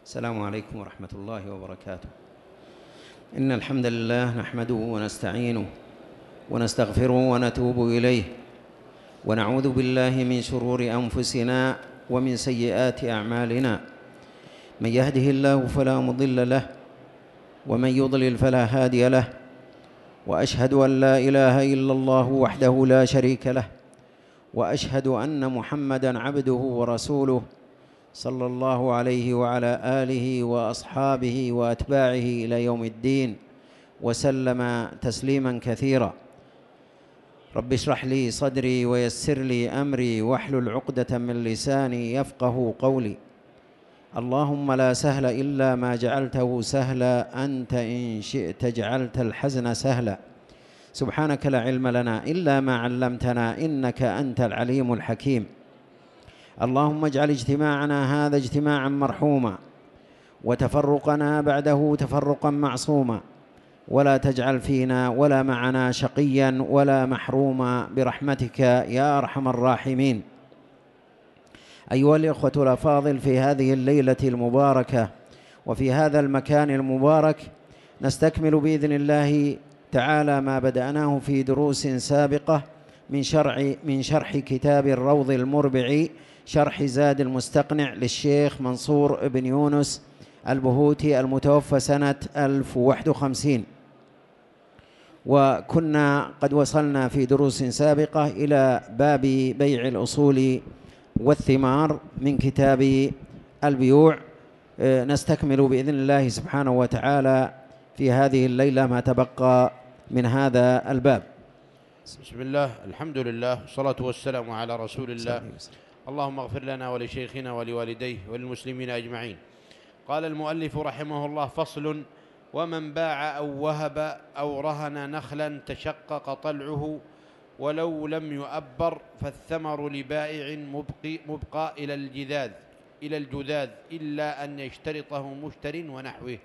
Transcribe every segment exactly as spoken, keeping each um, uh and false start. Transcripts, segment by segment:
السلام عليكم ورحمة الله وبركاته. إن الحمد لله نحمده ونستعينه ونستغفره ونتوب إليه، ونعوذ بالله من شرور أنفسنا ومن سيئات أعمالنا. من يهده الله فلا مضل له، ومن يضلل فلا هادي له، وأشهد أن لا إله إلا الله وحده لا شريك له، وأشهد أن محمدًا عبده ورسوله صلى الله عليه وعلى آله وأصحابه وأتباعه إلى يوم الدين، وسلم تسليمًا كثيرًا. رب اشرح لي صدري ويسر لي أمري واحلل عقدة من لساني يفقه قولي. اللهم لا سهل إلا ما جعلته سهلا، أنت إن شئت جعلت الحزن سهلا. سبحانك لا علم لنا إلا ما علمتنا، إنك أنت العليم الحكيم. اللهم اجعل اجتماعنا هذا اجتماعا مرحوما، وتفرقنا بعده تفرقا معصوما، ولا تجعل فينا ولا معنا شقيا ولا محروما برحمتك يا أرحم الراحمين. أيها الإخوة الأفاضل، في هذه الليلة المباركة وفي هذا المكان المبارك نستكمل بإذن الله تعالى ما بدأناه في دروس سابقة من شرح من شرح كتاب الروض المربع، شرح زاد المستقنع للشيخ منصور بن يونس البهوتي المتوفى سنة ألف وواحد وخمسين. وكنا قد وصلنا في دروس سابقة إلى باب بيع الأصول والثمار من كتاب البيوع. نستكمل بإذن الله سبحانه وتعالى في هذه الليلة ما تبقى من هذا الباب. بسم الله، الحمد لله، والصلاة والسلام على رسول الله. اللهم اغفر لنا ولشيخنا ولوالديه وللمسلمين أجمعين. قال المؤلف رحمه الله: فصل: ومن باع أو وهب أو رهن نخلا تشقق طلعه ولو لم يؤبر فالثمر لبائع مبقي مبقى إلى الجذاذ إلى الجذاذ إلا أن يشترطه مشتر ونحوه.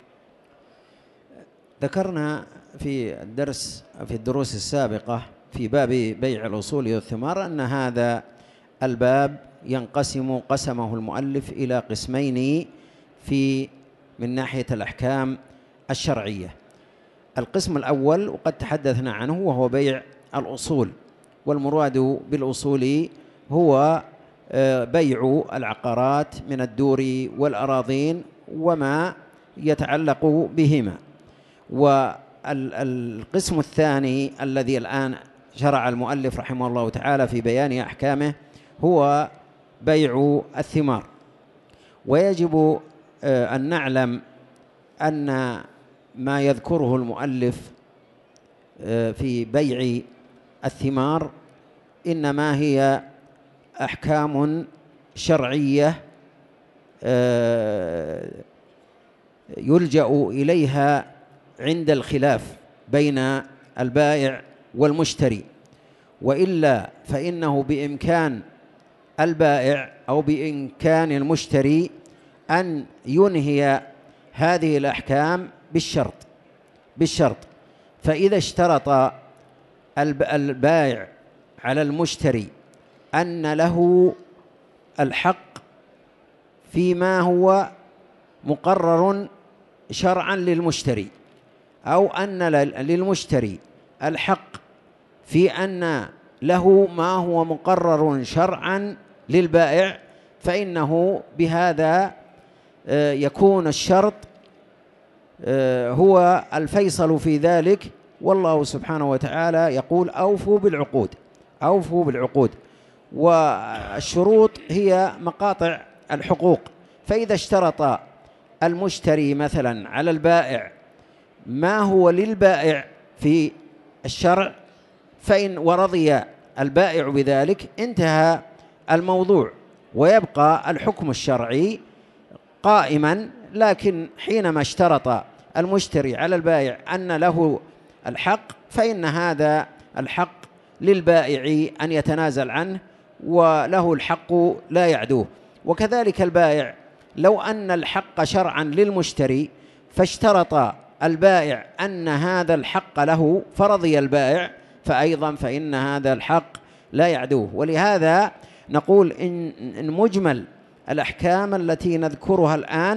ذكرنا في الدرس في الدروس السابقة في باب بيع الأصول والثمار أن هذا الباب ينقسم قسمه المؤلف إلى قسمين في من ناحية الأحكام الشرعية. القسم الأول وقد تحدثنا عنه وهو بيع الأصول، والمراد بالأصول هو بيع العقارات من الدور والأراضين وما يتعلق بهما. والقسم الثاني الذي الآن شرع المؤلف رحمه الله تعالى في بيان أحكامه هو بيع الثمار. ويجب أن نعلم أن ما يذكره المؤلف في بيع الثمار إنما هي أحكام شرعية يلجأ إليها عند الخلاف بين البائع والمشتري، وإلا فإنه بإمكان البائع أو بإمكان المشتري أن ينهي هذه الأحكام بالشرط بالشرط فإذا اشترط البائع على المشتري أن له الحق فيما هو مقرر شرعا للمشتري، أو أن للمشتري الحق في أن له ما هو مقرر شرعا للبائع، فإنه بهذا يكون الشرط هو الفيصل في ذلك. والله سبحانه وتعالى يقول: أوفوا بالعقود أوفوا بالعقود. والشروط هي مقاطع الحقوق، فإذا اشترط المشتري مثلا على البائع ما هو للبائع في الشرع فإن ورضي البائع بذلك انتهى الموضوع ويبقى الحكم الشرعي قائما. لكن حينما اشترط المشتري على البائع أن له الحق فإن هذا الحق للبائع أن يتنازل عنه، وله الحق لا يعدوه. وكذلك البائع لو أن الحق شرعا للمشتري فاشترط البائع أن هذا الحق له فرضي البائع، فأيضا فإن هذا الحق لا يعدوه. ولهذا نقول إن مجمل الأحكام التي نذكرها الآن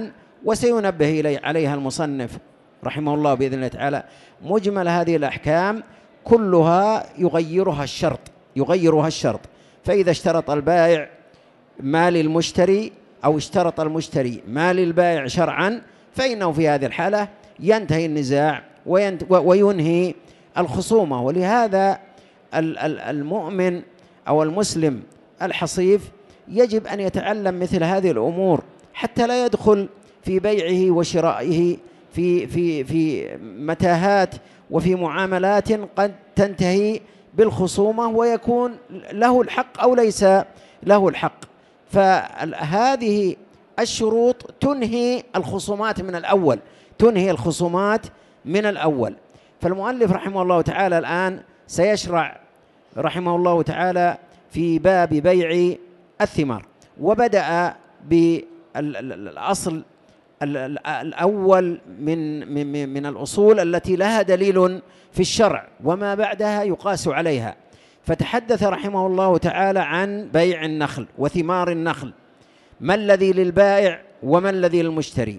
وسينبه إلي عليها المصنف رحمه الله بإذن الله تعالى. مجمل هذه الأحكام كلها يغيرها الشرط يغيرها الشرط فإذا اشترط البائع ما للمشتري أو اشترط المشتري ما للبائع شرعا فإنه في هذه الحالة ينتهي النزاع وينهي الخصومة. ولهذا المؤمن أو المسلم الحصيف يجب أن يتعلم مثل هذه الأمور حتى لا يدخل في بيعه وشرائه في في في متاهات وفي معاملات قد تنتهي بالخصومة ويكون له الحق أو ليس له الحق. فهذه الشروط تنهي الخصومات من الأول تنهي الخصومات من الأول. فالمؤلف رحمه الله تعالى الآن سيشرع رحمه الله تعالى في باب بيع الثمار، وبدأ بالأصل الأول من من من الأصول التي لها دليل في الشرع وما بعدها يقاس عليها. فتحدث رحمه الله تعالى عن بيع النخل وثمار النخل، ما الذي للبائع وما الذي للمشتري.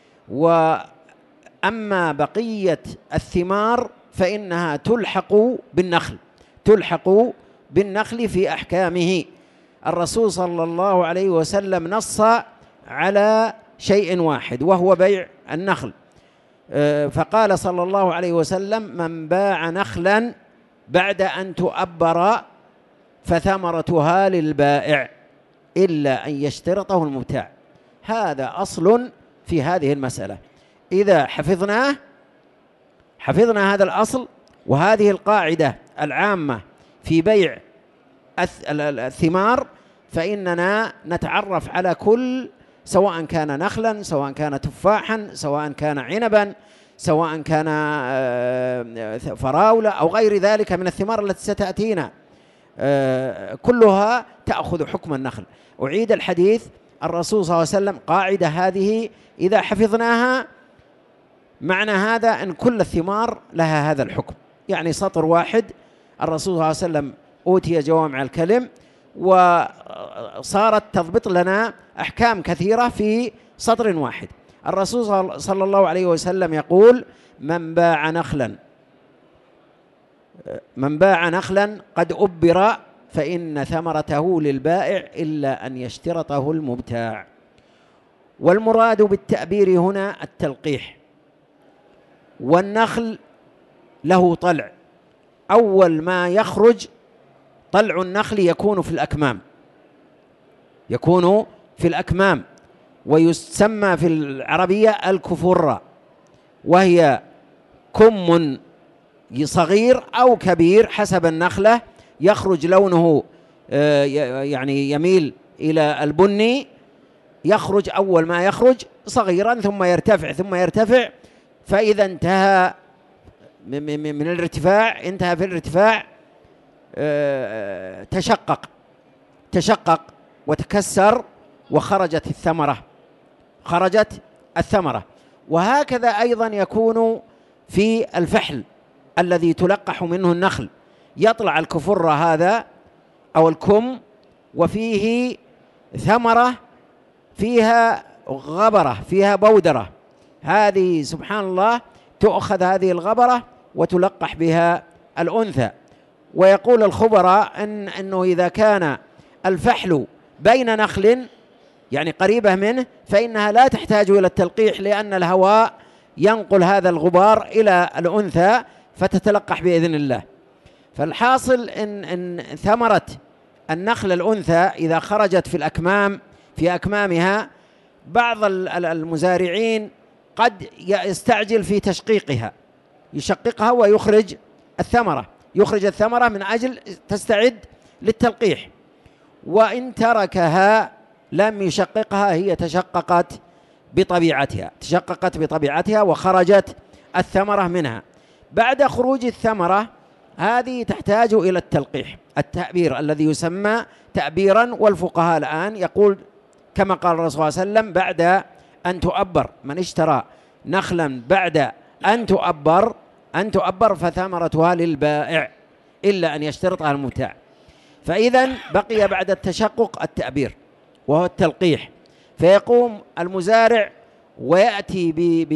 وأما بقية الثمار فإنها تلحق بالنخل تلحق بالنخل في أحكامه. الرسول صلى الله عليه وسلم نص على شيء واحد وهو بيع النخل، فقال صلى الله عليه وسلم: من باع نخلا بعد أن تؤبر فثمرتها للبائع إلا أن يشترطه المبتاع. هذا أصل في هذه المسألة. إذا حفظناه حفظنا هذا الأصل وهذه القاعدة العامة في بيع الثمار فإننا نتعرف على كل، سواء كان نخلا، سواء كان تفاحا، سواء كان عنبا، سواء كان فراولة أو غير ذلك من الثمار التي ستأتينا، كلها تأخذ حكم النخل. أعيد الحديث، الرسول صلى الله عليه وسلم قاعدة هذه إذا حفظناها معنى هذا أن كل الثمار لها هذا الحكم. يعني سطر واحد الرسول صلى الله عليه وسلم أوتي جوامع الكلم وصارت تضبط لنا أحكام كثيرة في سطر واحد. الرسول صلى الله عليه وسلم يقول: من باع نخلا من باع نخلا قد أبر فإن ثمرته للبائع إلا أن يشترطه المبتاع. والمراد بالتأبير هنا التلقيح. والنخل له طلع، أول ما يخرج طلع النخل يكون في الأكمام يكون في الأكمام ويسمى في العربية الكفرة، وهي كم صغير أو كبير حسب النخلة، يخرج لونه يعني يميل إلى البني، يخرج أول ما يخرج صغيرا ثم يرتفع ثم يرتفع، فإذا انتهى من الارتفاع انتهى في الارتفاع تشقق تشقق وتكسر وخرجت الثمرة خرجت الثمرة. وهكذا أيضا يكون في الفحل الذي تلقح منه النخل، يطلع الكفرة هذا أو الكم وفيه ثمرة فيها غبرة فيها بودرة، هذه سبحان الله تؤخذ هذه الغبرة وتلقح بها الأنثى. ويقول الخبراء إن أنه إذا كان الفحل بين نخل يعني قريبة منه فإنها لا تحتاج إلى التلقيح، لأن الهواء ينقل هذا الغبار إلى الأنثى فتتلقح بإذن الله. فالحاصل إن, إن ثمرة النخل الأنثى إذا خرجت في الأكمام في أكمامها، بعض المزارعين قد يستعجل في تشقيقها، يشققها ويخرج الثمرة يخرج الثمرة من أجل تستعد للتلقيح، وإن تركها لم يشققها هي تشققت بطبيعتها تشققت بطبيعتها وخرجت الثمرة منها. بعد خروج الثمرة هذه تحتاج إلى التلقيح، التأبير الذي يسمى تأبيرا. والفقهاء الآن يقول كما قال الرسول صلى الله عليه وسلم: بعد أن تؤبر، من اشترى نخلا بعد أن تؤبر أن تؤبر فثمرتها للبائع إلا أن يشترطها المبتاع. فإذا بقي بعد التشقق التأبير وهو التلقيح، فيقوم المزارع ويأتي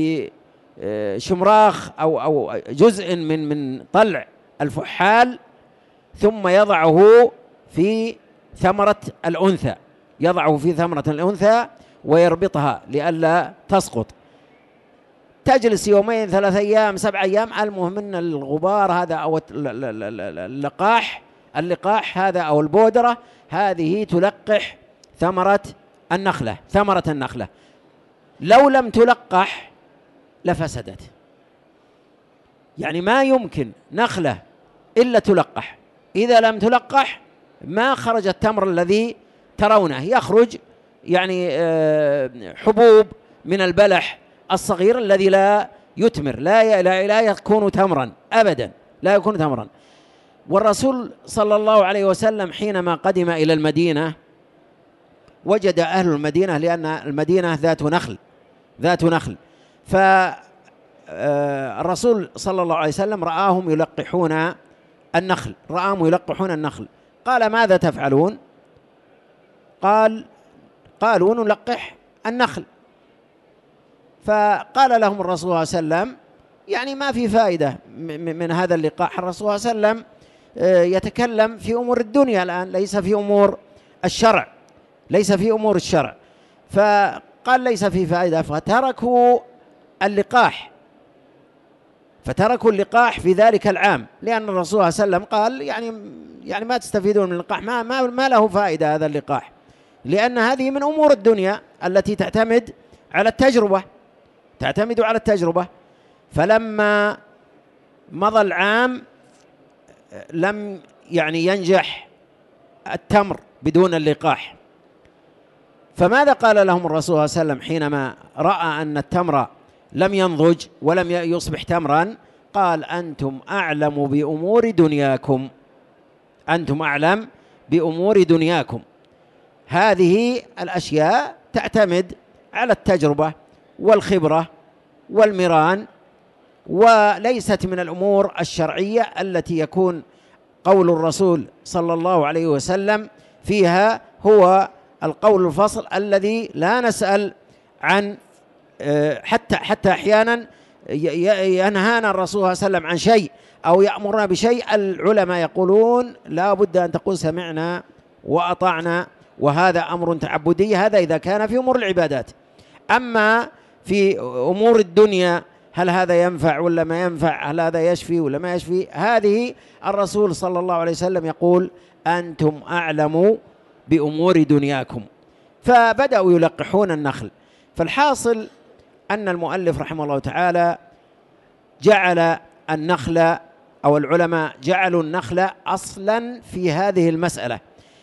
بشمراخ أو أو جزء من من طلع الفحال ثم يضعه في ثمرة الأنثى، يضعه في ثمرة الأنثى ويربطها لئلا تسقط. تجلس يومين ثلاث أيام سبع أيام، المهم أن الغبار هذا أو اللقاح اللقاح هذا أو البودرة هذه تلقح ثمرة النخلة ثمرة النخلة. لو لم تلقح لفسدت، يعني ما يمكن نخلة إلا تلقح، إذا لم تلقح ما خرج التمر الذي ترونه، يخرج يعني حبوب من البلح الصغير الذي لا يثمر، لا لا لا يكون تمرا أبدا، لا يكون تمرا. والرسول صلى الله عليه وسلم حينما قدم إلى المدينة وجد أهل المدينة، لأن المدينة ذات نخل ذات نخل فالرسول صلى الله عليه وسلم رآهم يلقحون النخل رآهم يلقحون النخل قال: ماذا تفعلون؟ قال قالوا: نلقح النخل. فقال لهم الرسول صلى الله عليه وسلم: يعني ما في فائدة من هذا اللقاح. الرسول صلى الله عليه وسلم يتكلم في أمور الدنيا الآن، ليس في أمور الشرع ليس في أمور الشرع فقال: ليس في فائدة. فتركوا اللقاح فتركوا اللقاح في ذلك العام، لأن الرسول صلى الله عليه وسلم قال: يعني يعني ما تستفيدون من اللقاح، ما ما ما له فائدة هذا اللقاح، لأن هذه من أمور الدنيا التي تعتمد على التجربة تعتمد على التجربة. فلما مضى العام لم يعني ينجح التمر بدون اللقاح. فماذا قال لهم الرسول صلى الله عليه وسلم حينما رأى أن التمر لم ينضج ولم يصبح تمرا؟ قال: أنتم أعلم بأمور دنياكم أنتم أعلم بأمور دنياكم. هذه الأشياء تعتمد على التجربة والخبرة والمران، وليست من الأمور الشرعية التي يكون قول الرسول صلى الله عليه وسلم فيها هو القول الفصل الذي لا نسأل عن حتى حتى أحيانا ينهانا الرسول صلى الله عليه وسلم عن شيء أو يأمرنا بشيء، العلماء يقولون لا بد أن تقول سمعنا وأطعنا، وهذا أمر تعبدي، هذا إذا كان في أمور العبادات. أما في أمور الدنيا هل هذا ينفع ولا ما ينفع، هل هذا يشفي ولا ما يشفي، هذه الرسول صلى الله عليه وسلم يقول: أنتم أعلم بأمور دنياكم. فبدأوا يلقحون النخل. فالحاصل أن المؤلف رحمه الله تعالى جعل النخل أو العلماء جعلوا النخل أصلا في هذه المسألة.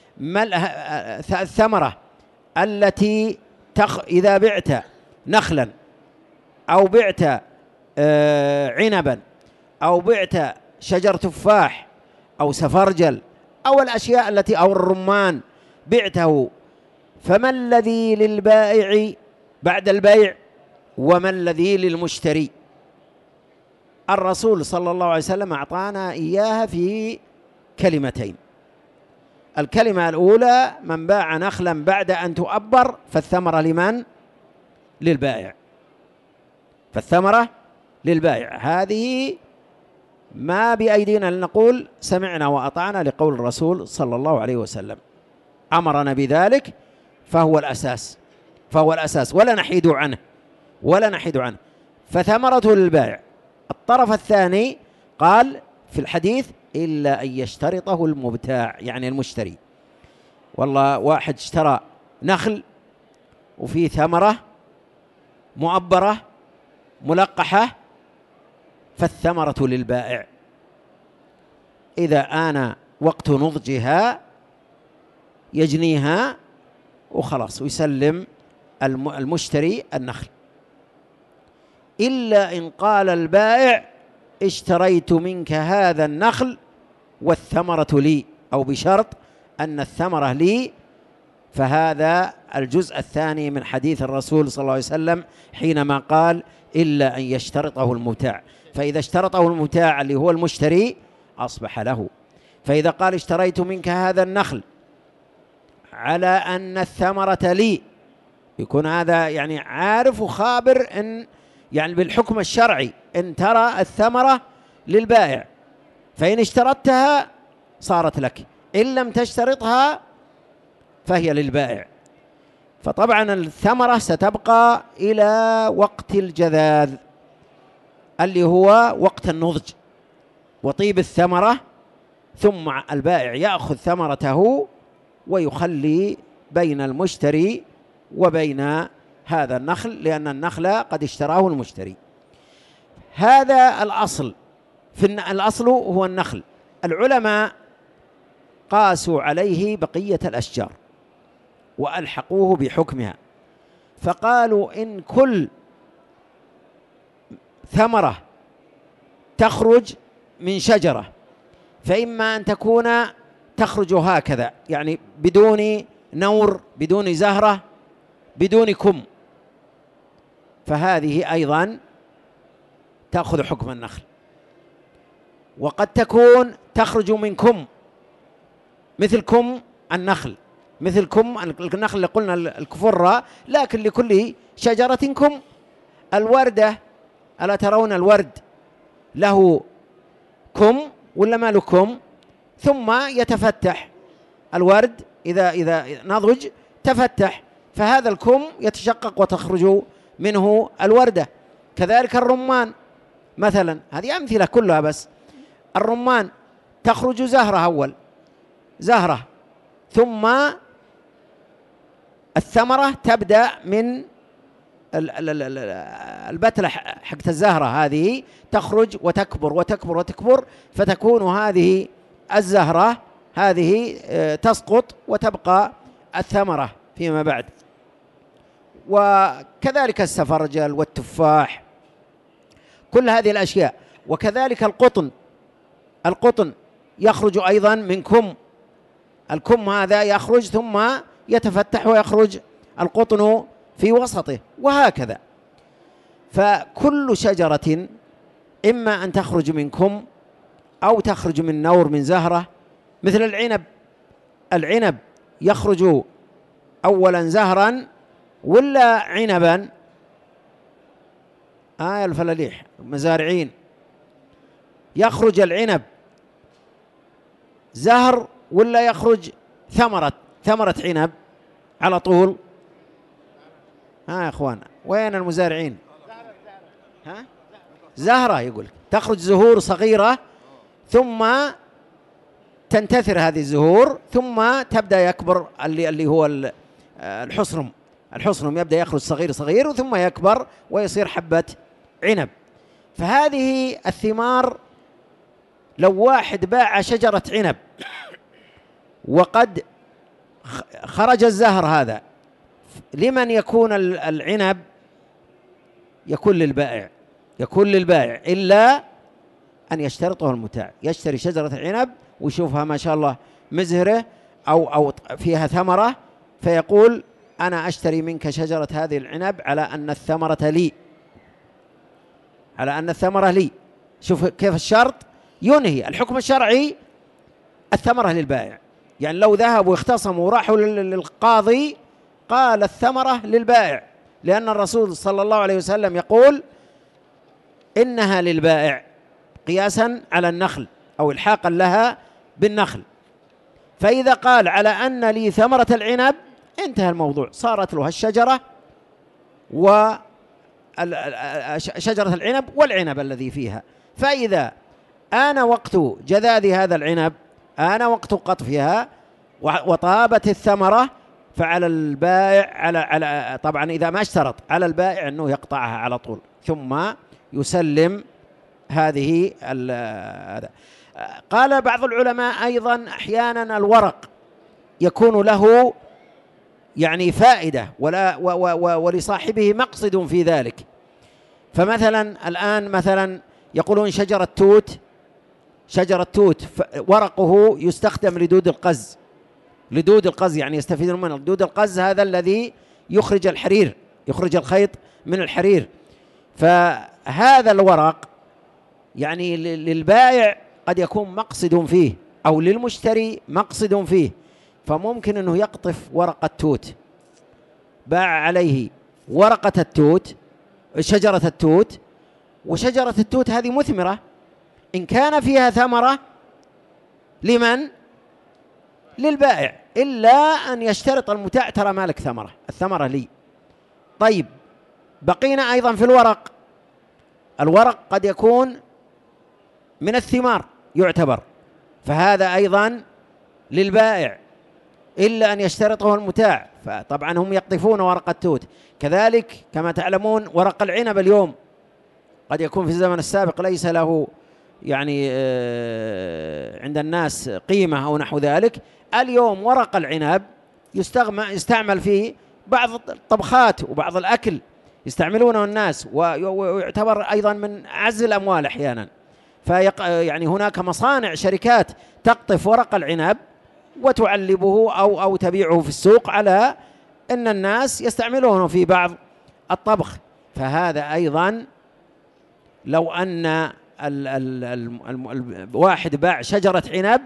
الثمرة التي تخ إذا بعت نخلا أو بعت عنبا أو بعت شجر تفاح أو سفرجل أو الأشياء التي أو الرمان بعته، فما الذي للبائع بعد البيع وما الذي للمشتري؟ الرسول صلى الله عليه وسلم أعطانا إياها في كلمتين. الكلمة الأولى: من باع نخلا بعد أن تؤبر فالثمرة لمن؟ للبائع فالثمرة للبائع. هذه ما بأيدينا لنقول سمعنا وأطعنا لقول الرسول صلى الله عليه وسلم، أمرنا بذلك، فهو الأساس فهو الأساس ولا نحيد عنه ولا نحيد عنه فثمرته للبائع. الطرف الثاني قال في الحديث: إلا أن يشترطه المبتاع، يعني المشتري. والله واحد اشترى نخل وفيه ثمرة مؤبرة ملقحة، فالثمرة للبائع، إذا آن وقت نضجها يجنيها وخلاص ويسلم المشتري النخل. إلا إن قال البائع: اشتريت منك هذا النخل والثمرة لي، أو بشرط أن الثمرة لي، فهذا الجزء الثاني من حديث الرسول صلى الله عليه وسلم حينما قال: إلا أن يشترطه المبتاع. فإذا اشترطه المبتاع اللي هو المشتري أصبح له. فإذا قال: اشتريت منك هذا النخل على أن الثمرة لي، يكون هذا يعني عارف وخابر إن يعني بالحكم الشرعي إن ترى الثمرة للبائع، فإن اشترطتها صارت لك، إن لم تشترطها فهي للبائع. فطبعا الثمرة ستبقى إلى وقت الجذاذ اللي هو وقت النضج وطيب الثمرة، ثم البائع يأخذ ثمرته ويخلي بين المشتري وبين هذا النخل، لأن النخل قد اشتراه المشتري. هذا الأصل، في الأصل هو النخل. العلماء قاسوا عليه بقية الأشجار وألحقوه بحكمها، فقالوا إن كل ثمرة تخرج من شجرة فإما أن تكون تخرج هكذا، يعني بدون نور، بدون زهرة، بدون كم، فهذه أيضا تأخذ حكم النخل. وقد تكون تخرج من كم، مثل كم النخل، مثل كم النخل اللي قلنا الكفرة، لكن لكل شجرة كم. الوردة، ألا ترون الورد له كم ولا ما له كم؟ ثم يتفتح الورد إذا إذا نضج تفتح، فهذا الكم يتشقق وتخرج منه الوردة. كذلك الرمان مثلا، هذه أمثلة كلها، بس الرمان تخرج زهرة أول، زهرة، ثم الثمرة تبدأ من البتلة حقت الزهرة، هذه تخرج وتكبر وتكبر وتكبر، فتكون هذه الزهرة هذه تسقط وتبقى الثمرة فيما بعد. وكذلك السفرجل والتفاح، كل هذه الأشياء. وكذلك القطن، القطن يخرج أيضا من كم، الكم هذا يخرج ثم يتفتح ويخرج القطن في وسطه، وهكذا. فكل شجرة إما أن تخرج من كم أو تخرج من نور من زهرة، مثل العنب. العنب يخرج أولا زهرا ولا عنبا؟ آه الفلاليح مزارعين، يخرج العنب زهر ولا يخرج ثمرة ثمرة عنب على طول؟ ها يا اخوان، وين المزارعين؟ ها زهرة، يقول تخرج زهور صغيرة ثم تنتثر هذه الزهور، ثم تبدأ يكبر اللي اللي هو الحصرم. الحصرم يبدأ يخرج صغير صغير ثم يكبر ويصير حبة عنب. فهذه الثمار لو واحد باع شجرة عنب وقد خرج الزهر هذا، لمن يكون العنب؟ يكون للبائع، يكون للبائع، إلا أن يشترطه المتاع، يشتري شجرة عنب ويشوفها ما شاء الله مزهرة أو أو فيها ثمرة، فيقول أنا أشتري منك شجرة هذه العنب على أن الثمرة لي، على أن الثمرة لي. شوف كيف الشرط ينهي الحكم الشرعي الثمرة للبائع. يعني لو ذهبوا واختصموا وراحوا للقاضي قال الثمرة للبائع، لأن الرسول صلى الله عليه وسلم يقول إنها للبائع، قياسا على النخل أو إلحاقا لها بالنخل. فإذا قال على أن لي ثمرة العنب انتهى الموضوع، صارت له الشجرة وشجرة العنب والعنب الذي فيها. فإذا آن وقت جذاذ هذا العنب، آن وقت قطفها وطابت الثمرة، فعلى البائع على على طبعا إذا ما اشترط على البائع أنه يقطعها على طول ثم يسلم هذه. هذا قال بعض العلماء أيضا أحيانا الورق يكون له يعني فائدة ولا و و ولصاحبه مقصد في ذلك. فمثلا الآن مثلا يقولون شجرة توت، شجرة توت ورقه يستخدم لدود القز، لدود القز يعني يستفيدون منه. دود القز هذا الذي يخرج الحرير، يخرج الخيط من الحرير. فهذا الورق يعني للبائع قد يكون مقصد فيه أو للمشتري مقصد فيه، فممكن أنه يقطف ورق التوت باع عليه ورقة التوت، شجرة التوت، وشجرة التوت هذه مثمرة، إن كان فيها ثمرة لمن؟ للبائع، إلا أن يشترط المبتاع ترى مالك ثمرة، الثمرة لي. طيب بقينا أيضا في الورق، الورق قد يكون من الثمار يعتبر، فهذا أيضا للبائع إلا أن يشترطه المبتاع، فطبعا هم يقطفون ورق التوت. كذلك كما تعلمون ورق العنب اليوم قد يكون في الزمن السابق ليس له يعني عند الناس قيمة أو نحو ذلك، اليوم ورق العنب يستعمل في بعض الطبخات وبعض الأكل يستعملونه الناس، ويعتبر أيضا من أعز الأموال أحيانا. فيق يعني هناك مصانع شركات تقطف ورق العنب وتعلبه أو أو تبيعه في السوق على أن الناس يستعملونه في بعض الطبخ. فهذا أيضا لو أن ال ال ال ال الواحد باع شجرة عنب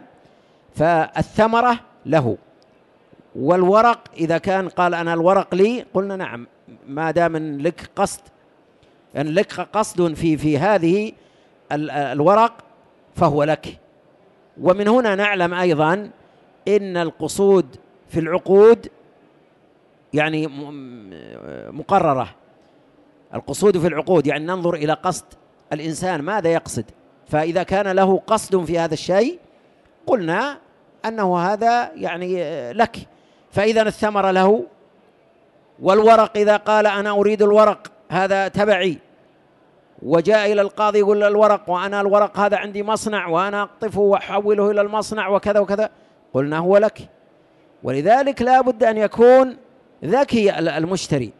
فالثمرة له، والورق إذا كان قال أنا الورق لي، قلنا نعم ما دام لك قصد، أن يعني لك قصد في في هذه الورق فهو لك. ومن هنا نعلم أيضا إن القصود في العقود يعني مقررة، القصود في العقود يعني ننظر إلى قصد الإنسان ماذا يقصد، فإذا كان له قصد في هذا الشيء قلنا أنه هذا يعني لك، فإذا الثمرة له. والورق إذا قال أنا أريد الورق هذا تبعي، وجاء إلى القاضي يقول الورق وأنا الورق هذا عندي مصنع وأنا أقطفه وأحوله إلى المصنع وكذا وكذا، قلنا هو لك. ولذلك لا بد أن يكون ذكي المشتري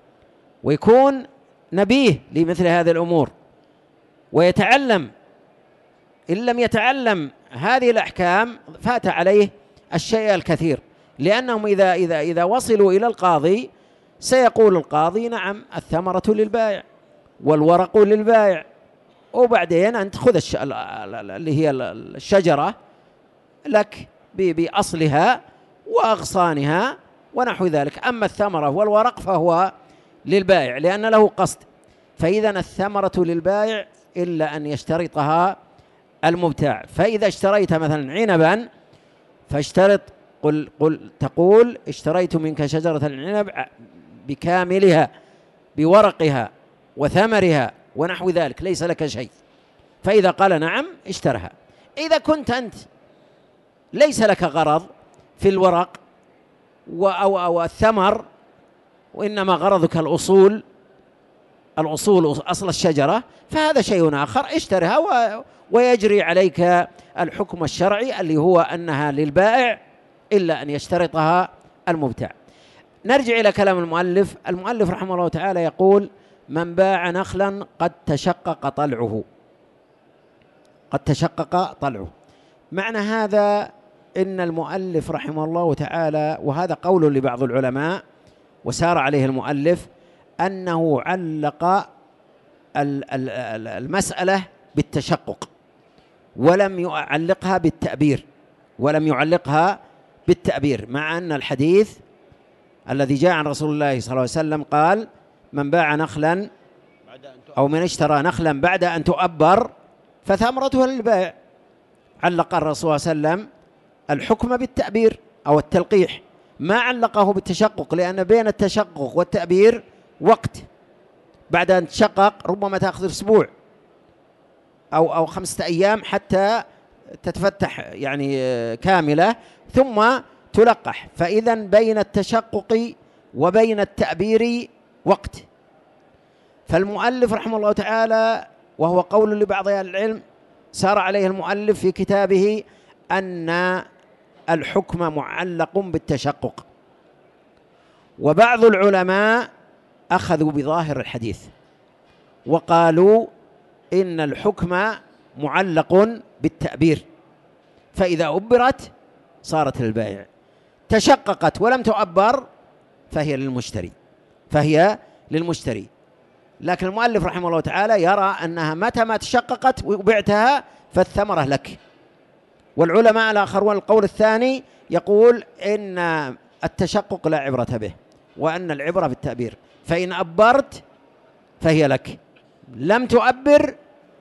ويكون نبيه لمثل هذه الأمور ويتعلم، إن لم يتعلم هذه الأحكام فات عليه الشيء الكثير، لأنهم إذا إذا إذا وصلوا إلى القاضي سيقول القاضي نعم الثمرة للبائع والورق للبائع، وبعدين أنت خذ الش... اللي هي الشجرة لك بأصلها وأغصانها ونحو ذلك، أما الثمرة والورق فهو للبائع لأن له قصد. فإذا الثمرة للبائع إلا أن يشترطها المبتاع. فإذا اشتريت مثلا عنبا فاشترط قل, قل تقول اشتريت منك شجرة العنب بكاملها بورقها وثمرها ونحو ذلك ليس لك شيء، فإذا قال نعم اشترها. إذا كنت أنت ليس لك غرض في الورق أو, أو الثمر وإنما غرضك الأصول الأصول أصل الشجرة، فهذا شيء آخر، اشترها ويجري عليك الحكم الشرعي اللي هو أنها للبائع إلا أن يشترطها المبتاع. نرجع إلى كلام المؤلف. المؤلف رحمه الله تعالى يقول من باع نخلا قد تشقق طلعه، قد تشقق طلعه. معنى هذا إن المؤلف رحمه الله تعالى، وهذا قول لبعض العلماء وسار عليه المؤلف، أنه علق المسألة بالتشقق ولم يعلقها بالتأبير، ولم يعلقها بالتأبير، مع أن الحديث الذي جاء عن رسول الله صلى الله عليه وسلم قال من باع نخلا أو من اشترى نخلا بعد أن تؤبر فثمرتها للبائع. علق الرسول صلى الله عليه وسلم الحكم بالتأبير أو التلقيح، ما علقه بالتشقق، لأن بين التشقق والتأبير وقت، بعد أن تشقق ربما تأخذ أسبوع أو أو خمسة أيام حتى تتفتح يعني كاملة ثم تلقح، فإذا بين التشقق وبين التأبير وقت. فالمؤلف رحمه الله تعالى، وهو قول لبعض أهل العلم سار عليه المؤلف في كتابه، أن الحكم معلق بالتشقق. وبعض العلماء أخذوا بظاهر الحديث وقالوا إن الحكم معلق بالتأبير، فإذا أبرت صارت للبائع، تشققت ولم تؤبر فهي للمشتري فهي للمشتري لكن المؤلف رحمه الله تعالى يرى أنها متى ما تشققت وبعتها فالثمرة لك. والعلماء الآخرون القول الثاني يقول إن التشقق لا عبرة به، وأن العبرة بالتأبير، فإن أبرت فهي لك، لم تؤبر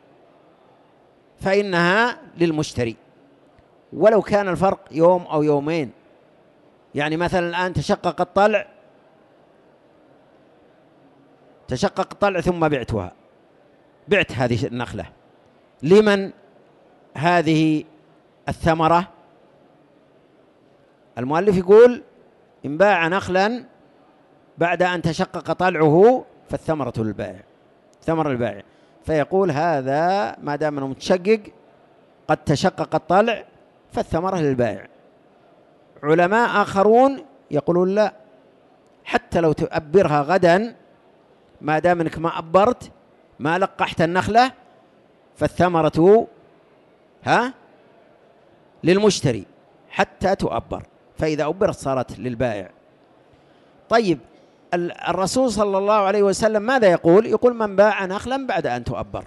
فإنها للمشتري، ولو كان الفرق يوم أو يومين. يعني مثلا الآن تشقق الطلع تشقق الطلع ثم بعتها، بعت هذه النخلة، لمن هذه الثمرة؟ المؤلف يقول إن باع نخلا بعد أن تشقق طلعه فالثمرة للبائع، ثمر البائع، فيقول هذا ما دام أنه متشقق قد تشقق الطلع فالثمرة للبائع. علماء آخرون يقولون لا، حتى لو تؤبرها غدا ما دام أنك ما أبرت ما لقحت النخلة فالثمرة ها للمشتري حتى تؤبر، فإذا أبرت صارت للبائع. طيب الرسول صلى الله عليه وسلم ماذا يقول؟ يقول من باع نخلا بعد أن تؤبر.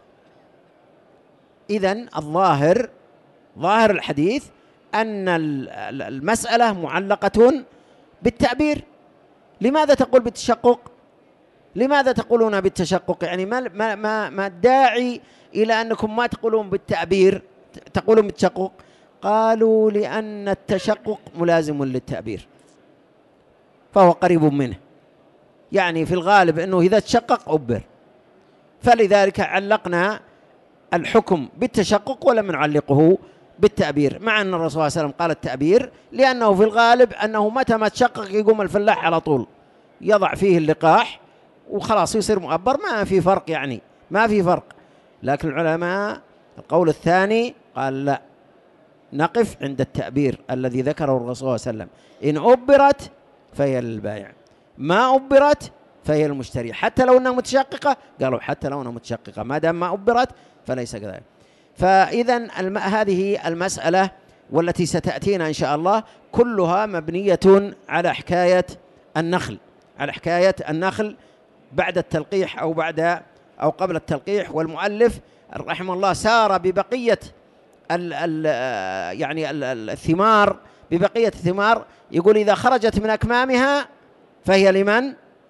إذن الظاهر ظاهر الحديث أن المسألة معلقة بالتأبير. لماذا تقول بالتشقق؟ لماذا تقولون بالتشقق؟ يعني ما ما ما, ما الداعي إلى أنكم ما تقولون بالتأبير تقولون بالتشقق؟ قالوا لأن التشقق ملازم للتأبير فهو قريب منه، يعني في الغالب أنه إذا تشقق أبر، فلذلك علقنا الحكم بالتشقق ولم نعلقه بالتأبير، مع أن الرسول صلى الله عليه وسلم قال التأبير لأنه في الغالب أنه متى ما تشقق يقوم الفلاح على طول يضع فيه اللقاح وخلاص يصير مؤبر، ما في فرق، يعني ما في فرق. لكن العلماء القول الثاني قال لا، نقف عند التأبير الذي ذكره الرسول صلى الله عليه وسلم، إن أبرت فهي للبائع، ما أبرت فهي المشتري، حتى لو أنها متشققة. قالوا حتى لو أنها متشققة ما دام ما أبرت فليس كذلك. فإذا الم... هذه المسألة والتي ستأتينا إن شاء الله كلها مبنية على حكاية النخل، على حكاية النخل بعد التلقيح أو بعد أو قبل التلقيح. والمؤلف رحمه الله سار ببقية ال ال يعني ال الثمار، ببقية الثمار، يقول إذا خرجت من أكمامها فهي لمن؟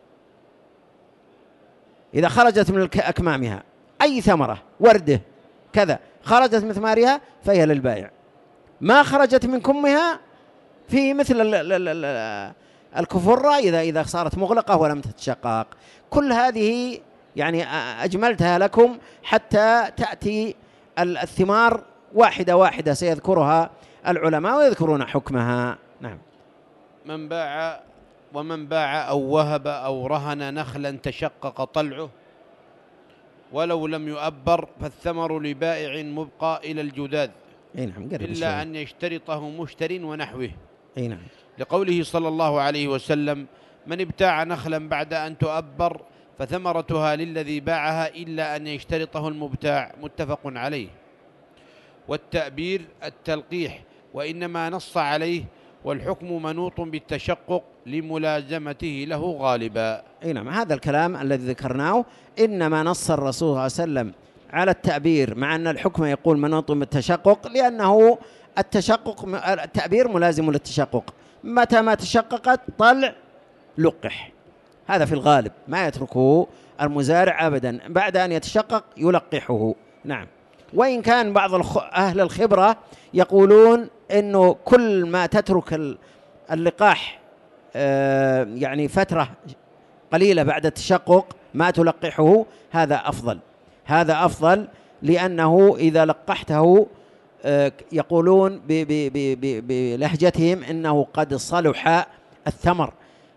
إذا خرجت من أكمامها أي ثمرة، وردة كذا، خرجت من ثمارها فهي للبائع. ما خرجت من كمها في مثل الكفرة إذا إذا صارت مغلقة ولم تتشقق. كل هذه يعني أجملتها لكم حتى تأتي الثمار واحدة واحدة سيذكرها العلماء ويذكرون حكمها. نعم. من باع ومن باع أو وهب أو رهن نخلا تشقق طلعه ولو لم يؤبر فالثمر لبائع مبقى إلى الجداد إلا أن يشترطه مشتر ونحوه. نعم. لقوله صلى الله عليه وسلم من ابتاع نخلا بعد أن تؤبر فثمرتها للذي باعها إلا أن يشترطه المبتاع، متفق عليه. والتأبير التلقيح وإنما نص عليه، والحكم منوط بالتشقق لملازمته له غالبا. أي نعم، هذا الكلام الذي ذكرناه إنما نص الرسول صلى الله عليه وسلم على التأبير، مع أن الحكم يقول منوط بالتشقق، لأنه التشقق التأبير ملازم للتشقق، متى ما تشققت طلع لقح، هذا في الغالب ما يتركه المزارع أبدا، بعد أن يتشقق يلقحه. نعم. وإن كان بعض أهل الخبرة يقولون إنه كل ما تترك اللقاح يعني فترة قليلة بعد التشقق ما تلقحه، هذا أفضل، هذا أفضل، لأنه إذا لقحته يقولون بلهجتهم إنه قد صلح الثمر،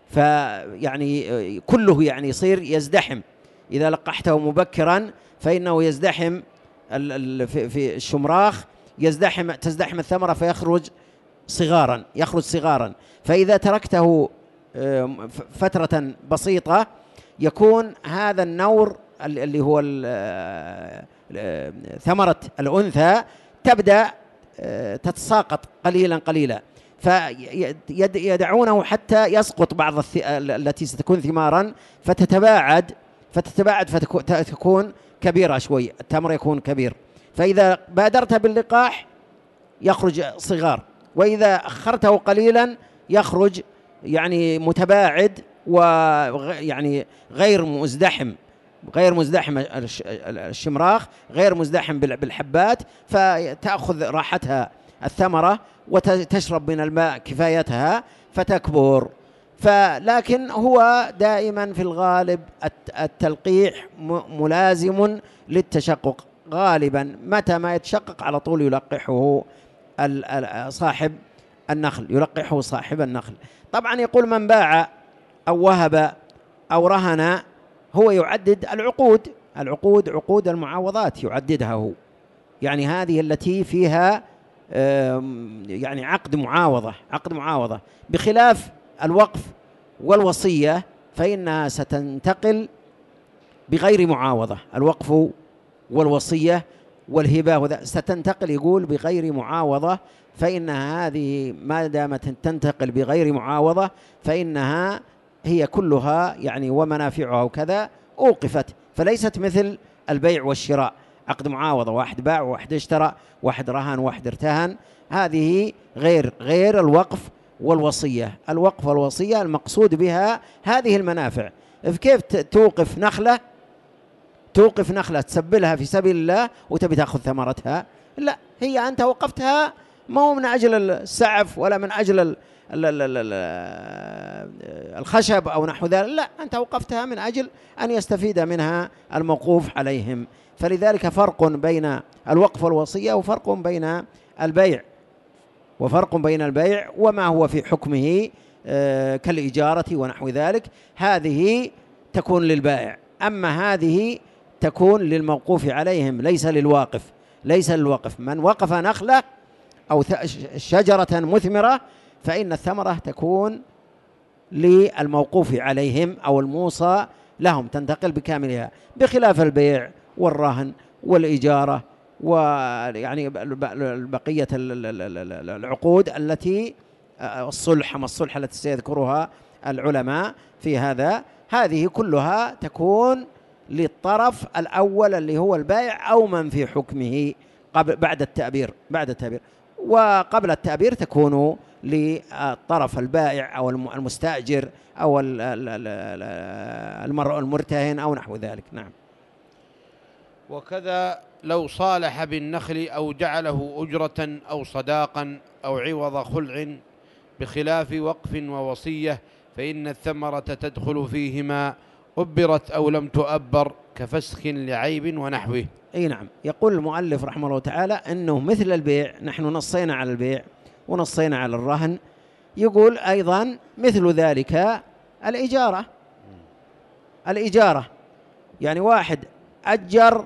فيعني كله يعني يصير يزدحم. إذا لقحته مبكرا فإنه يزدحم في الشمراخ، يزدحم تزدحم الثمرة فيخرج صغارا يخرج صغارا فإذا تركته فترة بسيطة يكون هذا النور اللي هو ثمرة الأنثى تبدأ تتساقط قليلا قليلا، فيدعونه حتى يسقط بعض التي ستكون ثمارا فتتباعد فتتباعد فتكون كبيرة شوي، التمر يكون كبير، فإذا بادرت باللقاح يخرج صغار، وإذا أخرته قليلا يخرج يعني متباعد ويعني غير مزدحم، غير مزدحم الشمراخ، غير مزدحم بالحبات، فتأخذ راحتها الثمرة وتشرب من الماء كفايتها فتكبر. فلكن هو دائما في الغالب التلقيح ملازم للتشقق غالبا، متى ما يتشقق على طول يلقحه صاحب النخل، يلقحه صاحب النخل. طبعا يقول من باع أو وهب أو رهن هو يعدد العقود، العقود عقود المعاوضات يعددها هو، يعني هذه التي فيها يعني عقد معاوضة، عقد معاوضة، بخلاف الوقف والوصية فإنها ستنتقل بغير معاوضة. الوقف والوصية والهبة ستنتقل يقول بغير معاوضة، فإنها هذه ما دامت تنتقل بغير معاوضة فإنها هي كلها يعني ومنافعها وكذا أوقفت، فليست مثل البيع والشراء، عقد معاوضة، واحد باع وواحد اشترى، واحد رهن واحد ارتهن، هذه غير غير الوقف والوصية. الوقف والوصية المقصود بها هذه المنافع. كيف توقف نخلة، توقف نخلة تسبلها في سبيل الله وتبي تأخذ ثمرتها؟ لا، هي أنت وقفتها ما هو من أجل السعف ولا من أجل الخشب أو نحو ذلك، لا، أنت وقفتها من أجل أن يستفيد منها الموقوف عليهم. فلذلك فرق بين الوقف والوصية وفرق بين البيع، وفرق بين البيع وما هو في حكمه كالإجارة ونحو ذلك، هذه تكون للبائع، أما هذه تكون للموقوف عليهم ليس للواقف، ليس للوقف. من وقف نخلة أو شجرة مثمرة فإن الثمرة تكون للموقوف عليهم أو الموصى لهم، تنتقل بكاملها، بخلاف البيع والرهن والإجارة ويعني بقية العقود التي الصلح، ما الصلح التي سيذكرها العلماء في هذا، هذه كلها تكون للطرف الأول اللي هو البائع أو من في حكمه قبل بعد التعبير، بعد التعبير، وقبل التعبير تكون للطرف البائع أو المستأجر أو المرتهن أو نحو ذلك. نعم. وكذا لو صالح بالنخل أو جعله أجرة أو صداقا أو عوض خلع بخلاف وقف ووصية فإن الثمرة تدخل فيهما أبرت أو لم تؤبر كفسخ لعيب ونحوه. أي نعم. يقول المؤلف رحمه الله تعالى أنه مثل البيع، نحن نصينا على البيع ونصينا على الرهن، يقول أيضا مثل ذلك الإجارة. الإجارة يعني واحد أجر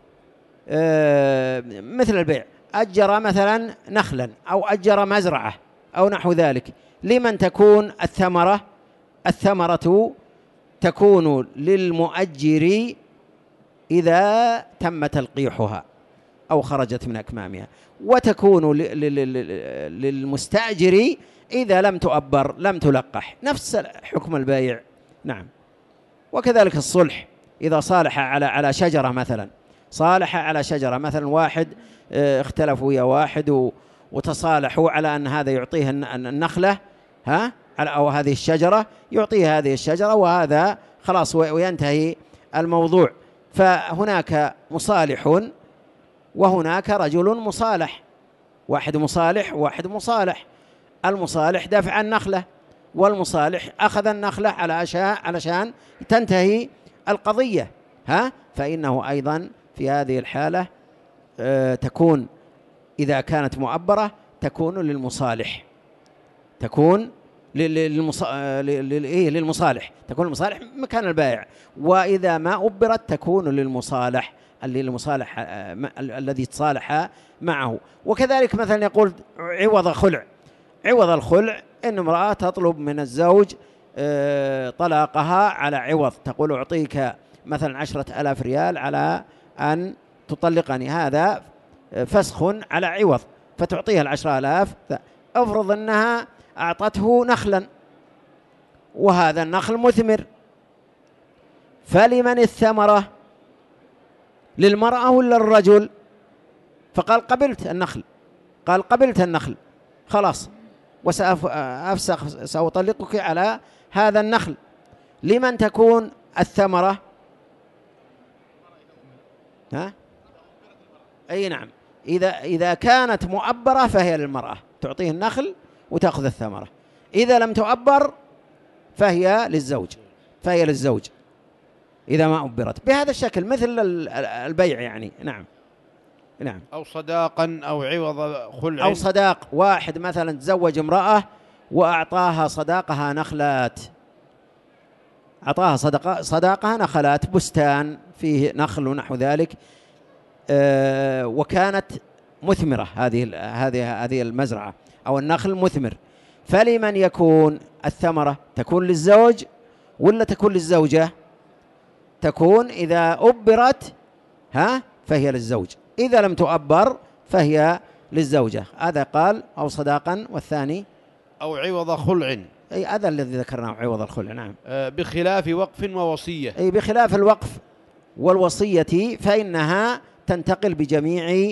آه مثل البيع، أجر مثلا نخلا أو أجر مزرعة أو نحو ذلك، لمن تكون الثمرة؟ الثمرة تكون للمؤجر إذا تم تلقيحها أو خرجت من أكمامها، وتكون للمستأجر إذا لم تؤبر، لم تلقح، نفس حكم البيع. نعم. وكذلك الصلح إذا صالح على على شجرة مثلا، صالح على شجرة مثلا، واحد اختلفوا يا واحد وتصالحوا على أن هذا يعطيه النخلة ها أو هذه الشجرة يعطيه هذه الشجرة، وهذا خلاص وينتهي الموضوع. فهناك مصالح وهناك رجل مصالح، واحد مصالح وواحد مصالح. المصالح دفع النخلة، والمصالح أخذ النخلة علشان تنتهي القضية ها فإنه أيضا في هذه الحالة آه تكون إذا كانت مؤبرة تكون للمصالح، تكون للمصالح، تكون المصالح مكان البائع. وإذا ما أبرت تكون للمصالح اللي المصالح الذي تصالح معه. وكذلك مثلا يقول عوض خلع، عوض الخلع إن امرأة تطلب من الزوج طلاقها على عوض، تقول أعطيك مثلا عشرة آلاف ريال على أن تطلقني، هذا فسخ على عوض، فتعطيها العشرة آلاف. أفرض أنها أعطته نخلا وهذا النخل مثمر، فلمن الثمرة؟ للمرأة ولا الرجل؟ فقال قبلت النخل، قال قبلت النخل خلاص وسأفسخ، سأطلقك على هذا النخل. لمن تكون الثمرة؟ ها؟ أي نعم، إذا إذا كانت مؤبرة فهي للمرأة، تعطيه النخل وتأخذ الثمرة. إذا لم تؤبر فهي للزوج، فهي للزوج إذا ما أبرت بهذا الشكل، مثل البيع يعني. نعم نعم. أو صداقا أو عوض خلع. أو صداق، واحد مثلا تزوج امرأة وأعطاها صداقها نخلات، أعطاها صدقة صداقها نخلات، بستان فيه نخل ونحو ذلك، أه وكانت مثمرة هذه هذه هذه المزرعة أو النخل مثمر، فلمن يكون الثمرة؟ تكون للزوج ولا تكون للزوجة؟ تكون إذا أبرت ها فهي للزوج، إذا لم تؤبر فهي للزوجة. هذا قال أو صداقا، والثاني أو عوض خلع. أي هذا الذي ذكرناه، عوض الخلع. نعم. أه بخلاف وقف ووصية. أي بخلاف الوقف والوصية فإنها تنتقل بجميع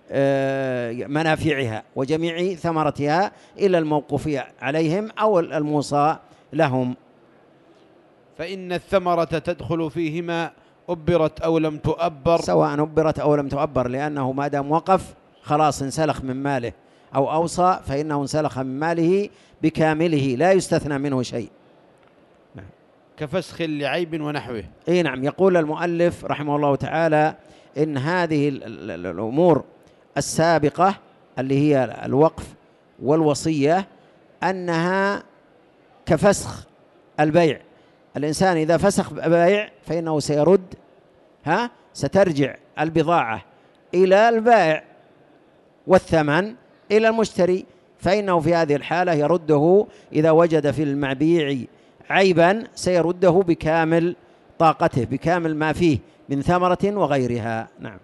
منافعها وجميع ثمرتها إلى الموقوف عليهم أو الموصى لهم. فإن الثمرة تدخل فيهما أبرت أو لم تؤبر، سواء أبرت أو لم تؤبر، لأنه ما دام وقف خلاص انسلخ من ماله، أو أوصى فإنه انسلخ من ماله بكامله لا يستثنى منه شيء. نعم. كفسخ لعيب ونحوه. أي نعم. يقول المؤلف رحمه الله تعالى إن هذه الأمور السابقة اللي هي الوقف والوصية أنها كفسخ البيع. الإنسان إذا فسخ بيع فإنه سيرد ها سترجع البضاعة إلى البائع والثمن إلى المشتري، فإنه في هذه الحالة يرده إذا وجد في المبيع عيبا سيرده بكامل طاقته، بكامل ما فيه من ثمرة وغيرها. نعم.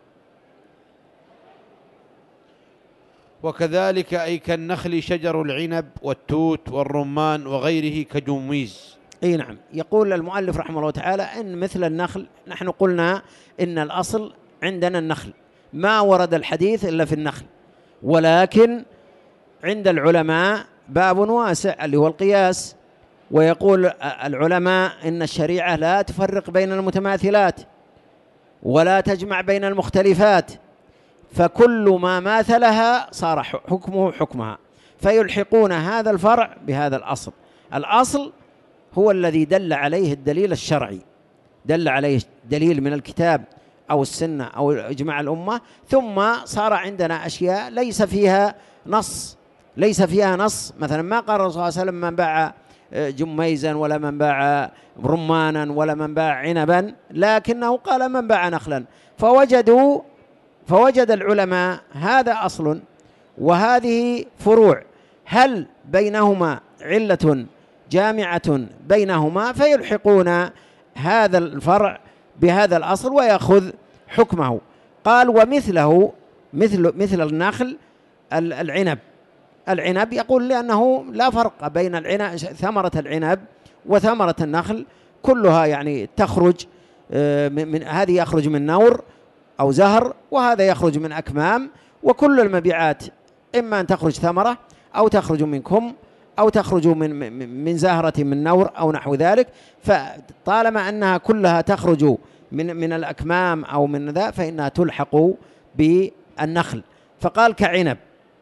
وكذلك أي كالنخل شجر العنب والتوت والرمان وغيره كجميز. اي نعم. يقول المؤلف رحمه الله تعالى ان مثل النخل، نحن قلنا ان الاصل عندنا النخل، ما ورد الحديث الا في النخل، ولكن عند العلماء باب واسع اللي هو القياس، ويقول العلماء ان الشريعه لا تفرق بين المتماثلات ولا تجمع بين المختلفات، فكل ما ماثلها صار حكمه حكمها، فيلحقون هذا الفرع بهذا الأصل. الأصل هو الذي دل عليه الدليل الشرعي، دل عليه دليل من الكتاب أو السنة أو إجماع الأمة، ثم صار عندنا أشياء ليس فيها نص، ليس فيها نص. مثلا ما قال الرسول صلى الله عليه وسلم من باع جميزا ولا من باع رمانا ولا من باع عنبا، لكنه قال من باع نخلا، فوجدوا فوجد العلماء هذا أصل وهذه فروع، هل بينهما علة جامعة بينهما؟ فيلحقون هذا الفرع بهذا الأصل ويأخذ حكمه. قال ومثله مثل مثل النخل العنب. العنب يقول لأنه لا فرق بين العنب ثمرة العنب وثمرة النخل، كلها يعني تخرج من هذه يخرج من نور أو زهر، وهذا يخرج من أكمام، وكل المبيعات إما أن تخرج ثمرة أو تخرج من كم أو تخرج من من زهرة من نور أو نحو ذلك، فطالما أنها كلها تخرج من من الأكمام أو من ذا فإنها تلحق بالنخل. فقال كعنب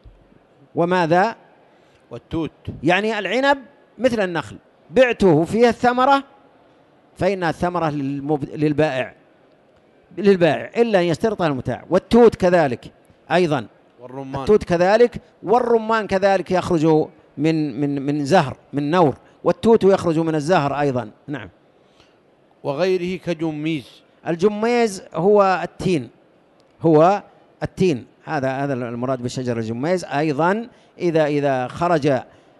وماذا؟ والتوت. يعني العنب مثل النخل، بعته فيها الثمرة فإنها الثمرة للبائع للبائع إلا أن يشترطها المتاع. والتوت كذلك أيضا، والرمان. التوت كذلك، والرمان كذلك يخرج من من من زهر من نور، والتوت يخرج من الزهر أيضا. نعم. وغيره كجميز. الجميز هو التين، هو التين، هذا هذا المراد بالشجر الجميز. أيضا إذا إذا خرج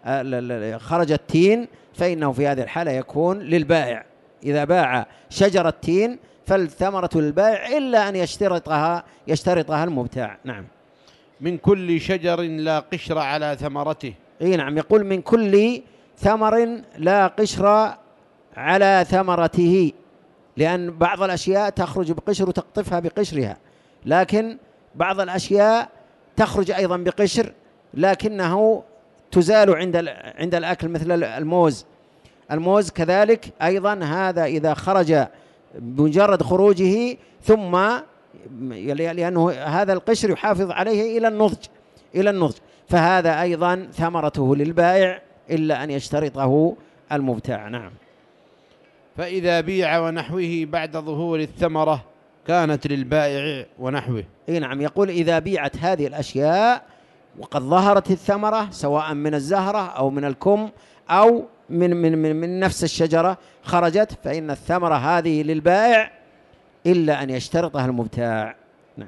خرج التين فإنه في هذه الحالة يكون للبائع، إذا باع شجر التين فالثمرة للبائع إلا أن يشترطها يشترطها المبتاع. نعم. من كل شجر لا قشر على ثمرته. اي نعم. يقول من كل ثمر لا قشر على ثمرته، لأن بعض الأشياء تخرج بقشر وتقطفها بقشرها، لكن بعض الأشياء تخرج أيضا بقشر لكنه تزال عند عند الأكل، مثل الموز الموز كذلك أيضا، هذا إذا خرج بمجرد خروجه ثم لأنه هذا القشر يحافظ عليه إلى النضج إلى النضج فهذا أيضا ثمرته للبائع إلا أن يشترطه المبتاع. نعم. فإذا بيع ونحوه بعد ظهور الثمرة كانت للبائع ونحوه. أي نعم، يقول إذا بيعت هذه الأشياء وقد ظهرت الثمرة سواء من الزهرة أو من الكم أو من, من, من, من نفس الشجرة خرجت، فإن الثمرة هذه للبائع إلا أن يشترطها المبتاع. نعم.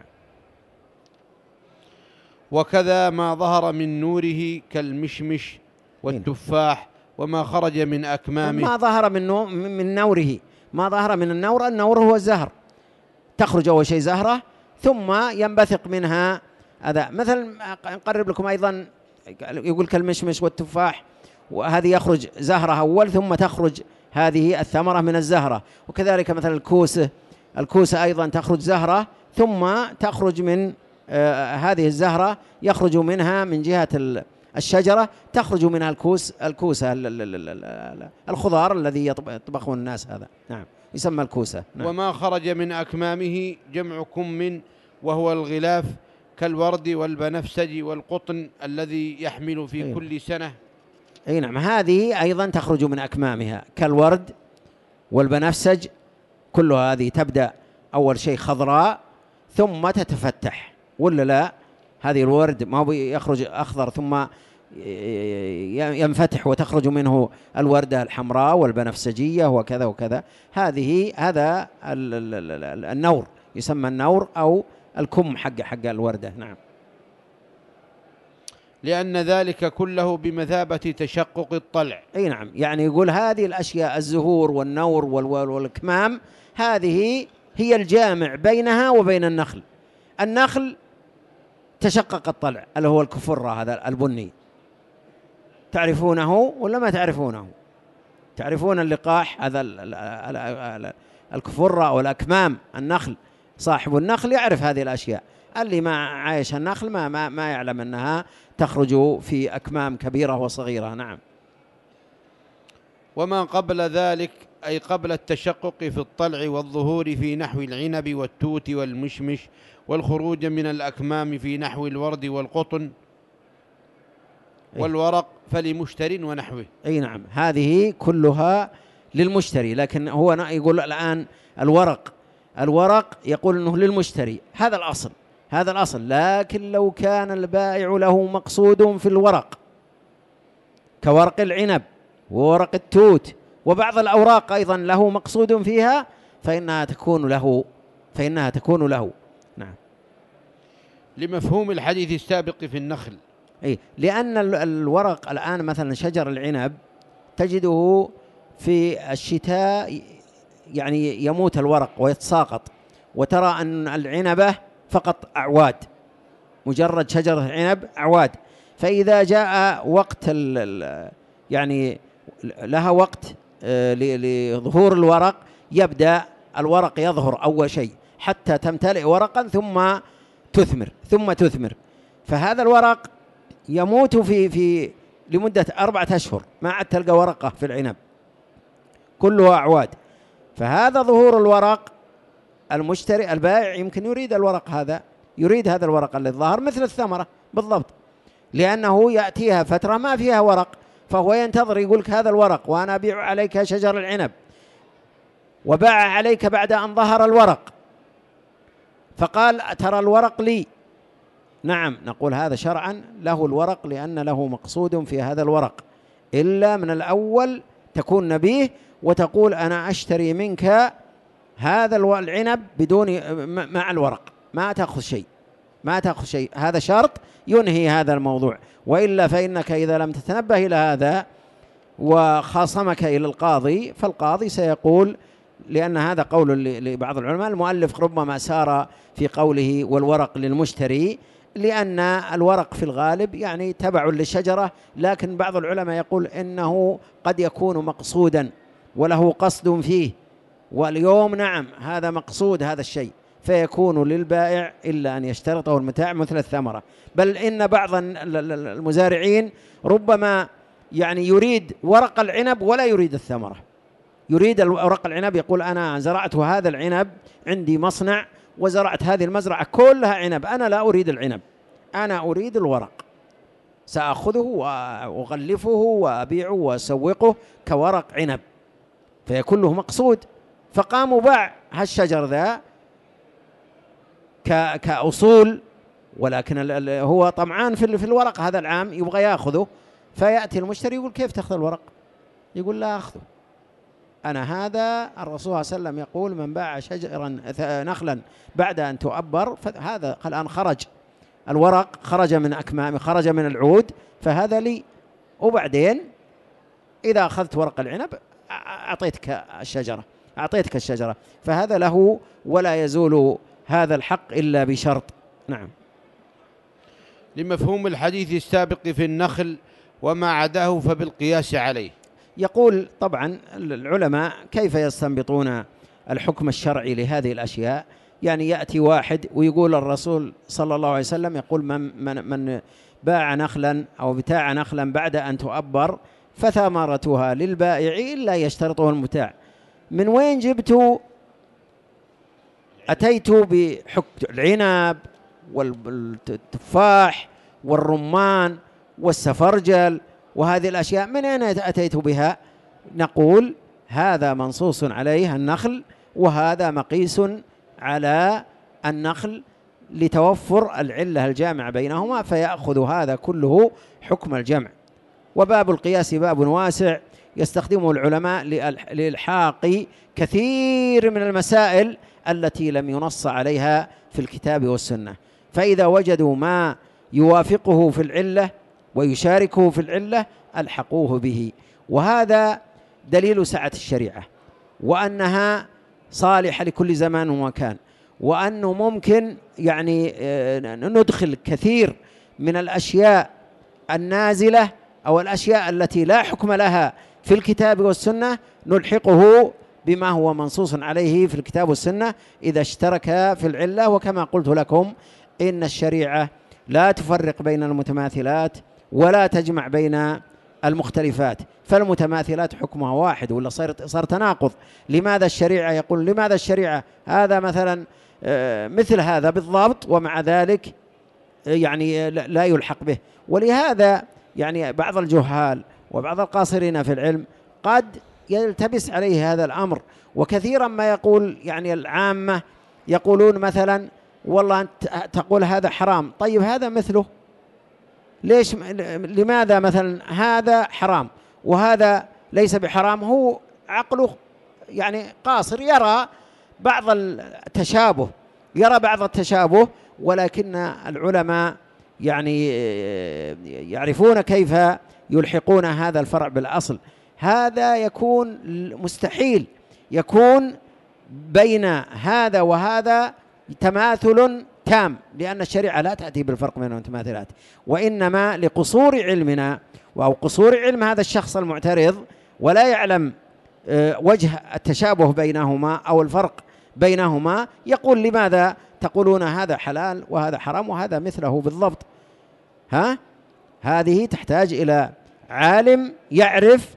وكذا ما ظهر من نوره كالمشمش والتفاح وما خرج من أكمامه. ما ظهر من, نو من نوره، ما ظهر من النور، النور هو الزهر، تخرج أول شيء زهرة ثم ينبثق منها هذا. مثل نقرب لكم أيضا، يقول كالمشمش والتفاح، وهذه يخرج زهرة أول ثم تخرج هذه الثمرة من الزهرة. وكذلك مثل الكوسة، الكوسة أيضا تخرج زهرة ثم تخرج من آه هذه الزهرة يخرج منها من جهة الشجرة تخرج منها الكوس الكوسة الخضار الذي يطبخه الناس، هذا نعم يسمى الكوسة. نعم. وما خرج من أكمامه جمع كم وهو الغلاف كالورد والبنفسج والقطن الذي يحمل في أيوة. كل سنة. أي نعم، هذه أيضا تخرج من أكمامها كالورد والبنفسج، كل هذه تبدأ أول شيء خضراء ثم تتفتح، ولا لا؟ هذه الورد ما هو يخرج أخضر ثم ينفتح وتخرج منه الوردة الحمراء والبنفسجية وكذا وكذا. هذه هذا النور يسمى النور أو الكم حق حق الوردة. نعم. لأن ذلك كله بمثابة تشقق الطلع. أي نعم، يعني يقول هذه الأشياء الزهور والنور والأكمام هذه هي الجامع بينها وبين النخل. النخل تشقق الطلع اللي هو الكفرة هذا البني، تعرفونه ولا ما تعرفونه؟ تعرفون اللقاح هذا الكفرة أو الأكمام النخل، صاحب النخل يعرف هذه الأشياء، اللي ما عايش النخل ما, ما, ما يعلم أنها تخرج في أكمام كبيرة وصغيرة. نعم. وما قبل ذلك أي قبل التشقق في الطلع والظهور في نحو العنب والتوت والمشمش، والخروج من الأكمام في نحو الورد والقطن والورق فلمشتر ونحوه. أي نعم، هذه كلها للمشتري، لكن هو يقول الآن الورق الورق يقول أنه للمشتري، هذا الأصل هذا الأصل لكن لو كان البائع له مقصود في الورق كورق العنب وورق التوت وبعض الأوراق أيضا له مقصود فيها فإنها تكون له فإنها تكون له. نعم. لمفهوم الحديث السابق في النخل. أي، لأن الورق الآن مثلا شجر العنب تجده في الشتاء يعني يموت الورق ويتساقط، وترى أن العنبة فقط أعواد، مجرد شجرة عنب أعواد. فإذا جاء وقت يعني لها وقت لظهور الورق يبدأ الورق يظهر أول شيء حتى تمتلئ ورقا ثم تثمر ثم تثمر. فهذا الورق يموت في في لمدة أربعة أشهر، ما عاد تلقى ورقة في العنب، كلها أعواد. فهذا ظهور الورق، المشتري البائع يمكن يريد الورق هذا، يريد هذا الورق اللي ظهر مثل الثمرة بالضبط، لأنه يأتيها فترة ما فيها ورق فهو ينتظر، يقولك هذا الورق وأنا أبيع عليك شجر العنب، وباع عليك بعد أن ظهر الورق فقال ترى الورق لي. نعم، نقول هذا شرعا له الورق لأن له مقصود في هذا الورق، إلا من الأول تكون نبيه وتقول أنا أشتري منك هذا العنب بدون مع الورق، ما تأخذ شيء ما تأخذ شيء هذا شرط ينهي هذا الموضوع. وإلا فإنك إذا لم تتنبه إلى هذا وخاصمك إلى القاضي فالقاضي سيقول، لأن هذا قول لبعض العلماء، المؤلف ربما سار في قوله والورق للمشتري لأن الورق في الغالب يعني تبع للشجرة، لكن بعض العلماء يقول إنه قد يكون مقصودا وله قصد فيه، واليوم نعم هذا مقصود هذا الشيء فيكون للبائع إلا أن يشترطه المتاع مثل الثمرة. بل إن بعض المزارعين ربما يعني يريد ورق العنب ولا يريد الثمرة، يريد ورق العنب، يقول أنا زرعت هذا العنب، عندي مصنع وزرعت هذه المزرعة كلها عنب، أنا لا أريد العنب، أنا أريد الورق، سأخذه وأغلفه وأبيعه وأسوقه كورق عنب، فيكون له مقصود. فقام وباع هالشجر ذا كأصول، ولكن هو طمعان في الورق هذا العام يبغى يأخذه، فيأتي المشتري يقول كيف تأخذ الورق؟ يقول لا أخذه أنا، هذا الرسول صلى الله عليه وسلم يقول من باع شجرا نخلا بعد أن تؤبر فهذا الآن خرج الورق، خرج من أكمامه، خرج من العود، فهذا لي، وبعدين إذا أخذت ورق العنب أعطيتك الشجرة، أعطيتك الشجرة، فهذا له، ولا يزول هذا الحق إلا بشرط. نعم. لمفهوم الحديث السابق في النخل وما عداه فبالقياس عليه. يقول طبعا العلماء كيف يستنبطون الحكم الشرعي لهذه الأشياء؟ يعني يأتي واحد ويقول الرسول صلى الله عليه وسلم يقول من, من, من باع نخلا أو بتاع نخلا بعد أن تؤبر فثمرتها للبائع إلا يشترطه المبتاع. من وين جبتوا؟ أتيت بحكم العنب والتفاح والرمان والسفرجل وهذه الأشياء، من أين أتيت بها؟ نقول هذا منصوص عليه النخل، وهذا مقيس على النخل لتوفر العلة الجامعة بينهما، فيأخذ هذا كله حكم الجمع. وباب القياس باب واسع يستخدمه العلماء لإلحاق كثير من المسائل التي لم ينص عليها في الكتاب والسنة، فإذا وجدوا ما يوافقه في العلة ويشاركه في العلة ألحقوه به. وهذا دليل سعة الشريعة، وأنها صالحة لكل زمان ومكان، وأنه ممكن يعني ندخل كثير من الأشياء النازلة أو الأشياء التي لا حكم لها في الكتاب والسنة نلحقه بما هو منصوص عليه في الكتاب والسنة إذا اشترك في العلة. وكما قلت لكم إن الشريعة لا تفرق بين المتماثلات ولا تجمع بين المختلفات، فالمتماثلات حكمها واحد، ولا صار صار تناقض. لماذا الشريعة يقول لماذا الشريعة هذا مثلا مثل هذا بالضبط ومع ذلك يعني لا يلحق به؟ ولهذا يعني بعض الجهال وبعض القاصرين في العلم قد يلتبس عليه هذا الأمر، وكثيرا ما يقول يعني العامة يقولون مثلا والله أنت تقول هذا حرام، طيب هذا مثله ليش؟ لماذا مثلا هذا حرام وهذا ليس بحرام؟ هو عقله يعني قاصر، يرى بعض التشابه، يرى بعض التشابه، ولكن العلماء يعني يعرفون كيف يلحقون هذا الفرع بالأصل. هذا يكون مستحيل يكون بين هذا وهذا تماثل تام، لأن الشريعة لا تأتي بالفرق بين المتماثلات، وإنما لقصور علمنا أو قصور علم هذا الشخص المعترض ولا يعلم وجه التشابه بينهما أو الفرق بينهما، يقول لماذا تقولون هذا حلال وهذا حرام وهذا مثله بالضبط؟ ها؟ هذه تحتاج إلى عالم يعرف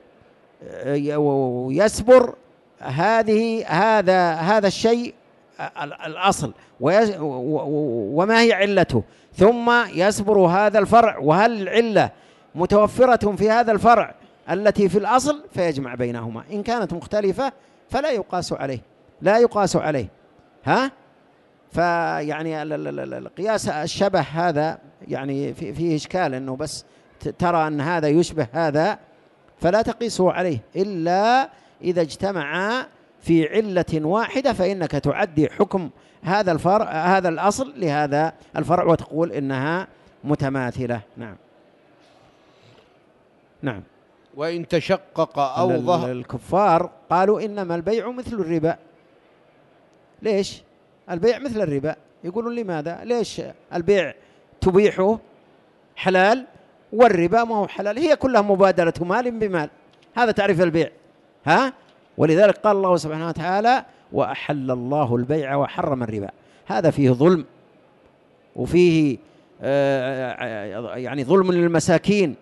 ويسبر هذه هذا هذا الشيء الأصل وما هي علته، ثم يسبر هذا الفرع وهل العلة متوفرة في هذا الفرع التي في الأصل، فيجمع بينهما. إن كانت مختلفة فلا يقاس عليه، لا يقاس عليه. ها؟ فيعني القياس الشبه هذا يعني فيه إشكال، أنه بس ترى أن هذا يشبه هذا فلا تقيسه عليه إلا إذا اجتمعا في علة واحدة، فإنك تعدي حكم هذا الفرع هذا الأصل لهذا الفرع وتقول إنها متماثلة. نعم نعم. وإن تشقق أو ظهر، الكفار قالوا إنما البيع مثل الربا. ليش البيع مثل الربا؟ يقولون لماذا؟ ليش البيع تبيحه حلال والربا ما هو حلال؟ هي كلها مبادلة مال بمال، هذا تعريف البيع. ها؟ ولذلك قال الله سبحانه وتعالى وأحل الله البيع وحرم الربا. هذا فيه ظلم، وفيه يعني ظلم للمساكين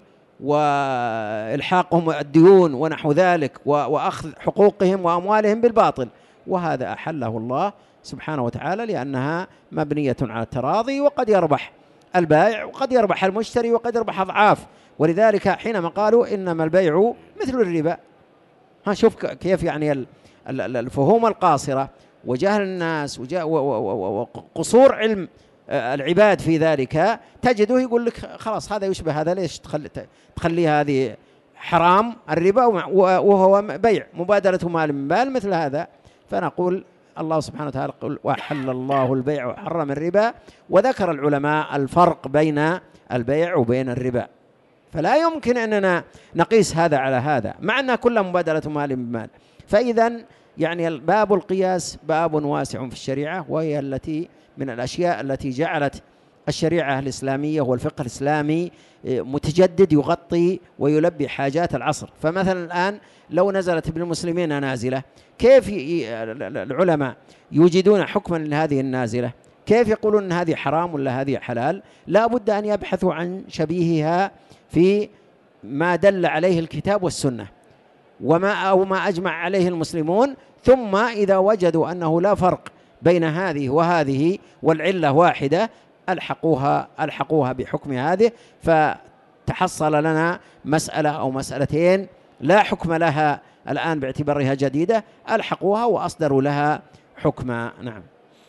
وإلحاقهم الديون ونحو ذلك وأخذ حقوقهم وأموالهم بالباطل، وهذا أحله الله سبحانه وتعالى لأنها مبنية على التراضي، وقد يربح البائع وقد يربح المشتري وقد يربح أضعاف. ولذلك حينما قالوا إنما البيع مثل الربا، ها شوف كيف يعني الفهوم القاصرة وجهل الناس وقصور علم العباد في ذلك، تجده يقول لك خلاص هذا يشبه هذا، ليش تخلي, تخلي هذه حرام الربا وهو بيع مبادلة مال من مال مثل هذا. فنقول الله سبحانه وتعالى قل وأحل الله البيع وحرم الربا، وذكر العلماء الفرق بين البيع وبين الربا، فلا يمكن أننا نقيس هذا على هذا مع أنها كلها مبادلة مال بمال. فإذا يعني باب القياس باب واسع في الشريعة، وهي التي من الأشياء التي جعلت الشريعة الإسلامية والفقه الإسلامي متجدد يغطي ويلبي حاجات العصر. فمثلا الآن لو نزلت بالمسلمين نازلة، كيف العلماء يوجدون حكما لهذه النازلة؟ كيف يقولون أن هذه حرام ولا هذه حلال؟ لا بد أن يبحثوا عن شبيهها في ما دل عليه الكتاب والسنة وما أو ما أجمع عليه المسلمون، ثم إذا وجدوا أنه لا فرق بين هذه وهذه والعلة واحدة ألحقوها ألحقوها بحكم هذه، فتحصل لنا مسألة أو مسألتين لا حكم لها الآن باعتبارها جديدة، ألحقوها وأصدروا لها حكما. نعم.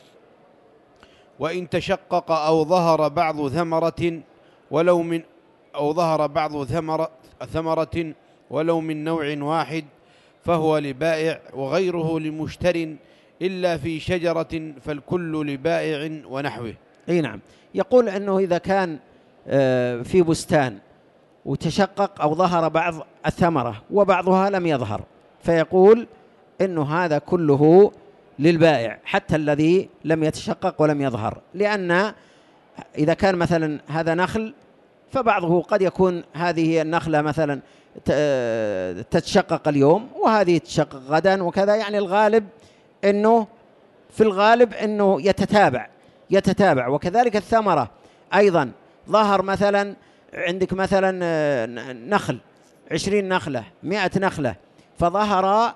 وإن تشقق أو ظهر بعض ثمرة ولو من أو ظهر بعض ثمرة ثمرة ولو من نوع واحد فهو لبائع وغيره لمشتر إلا في شجرة فالكل لبائع ونحوه. أي نعم. يقول أنه إذا كان في بستان وتشقق أو ظهر بعض الثمرة وبعضها لم يظهر، فيقول أنه هذا كله للبائع حتى الذي لم يتشقق ولم يظهر، لأن إذا كان مثلا هذا نخل فبعضه قد يكون هذه النخلة مثلا تتشقق اليوم وهذه تتشقق غدا وكذا، يعني الغالب أنه في الغالب أنه يتتابع يتتابع وكذلك الثمرة أيضا. ظهر مثلا عندك مثلا نخل عشرين نخلة مئة نخلة، فظهر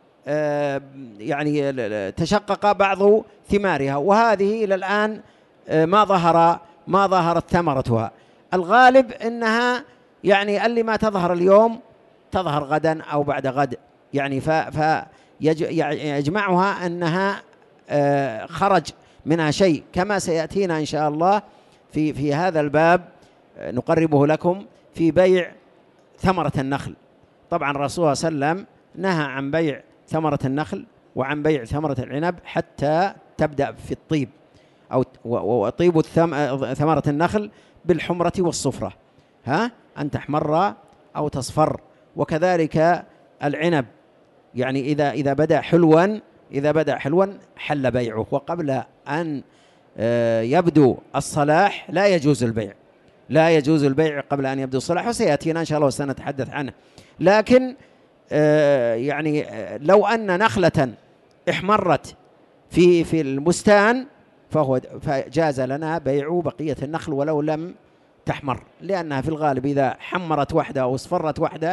يعني تشقق بعض ثمارها وهذه إلى الآن ما ظهر ما ظهرت ثمرتها، الغالب أنها يعني اللي ما تظهر اليوم تظهر غدا أو بعد غد، يعني فيجمعها أنها خرج منها شيء، كما سيأتينا إن شاء الله في في هذا الباب نقربه لكم في بيع ثمرة النخل. طبعا الرسول صلى الله عليه وسلم نهى عن بيع ثمرة النخل وعن بيع ثمرة العنب حتى تبدأ في الطيب، أو وطيب ثمرة النخل بالحمرة والصفرة، ها أن تحمر أو تصفر. وكذلك العنب يعني إذا إذا بدأ حلوا إذا بدأ حلوا حل بيعه، وقبل أن يبدو الصلاح لا يجوز البيع لا يجوز البيع قبل أن يبدو الصلاح، وسيأتينا إن شاء الله وسنتحدث عنه. لكن يعني لو أن نخلة احمرت في في البستان فهو فجاز لنا بيع بقية النخل ولو لم تحمر، لأنها في الغالب إذا حمرت وحدة أو اصفرت وحدة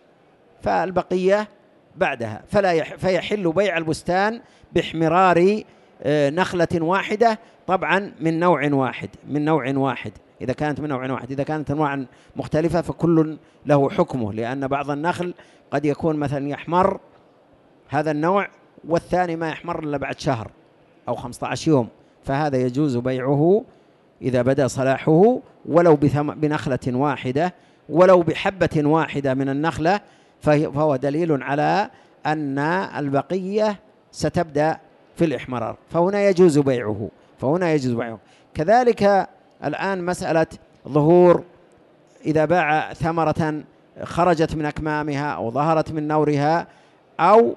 فالبقية بعدها، فلا يح فيحل بيع البستان باحمرار نخلة واحدة، طبعا من نوع واحد من نوع واحد إذا كانت من نوع واحد. إذا كانت أنواع مختلفة فكل له حكمه، لأن بعض النخل قد يكون مثلا يحمر هذا النوع والثاني ما يحمر إلا بعد شهر أو خمسة عشر يوم، فهذا يجوز بيعه إذا بدأ صلاحه ولو بنخلة واحدة ولو بحبة واحدة من النخلة، فهو دليل على أن البقية ستبدأ في الإحمرار، فهنا يجوز بيعه فهنا يجوز بيعه. كذلك الآن مسألة ظهور، إذا باع ثمرة خرجت من أكمامها أو ظهرت من نورها أو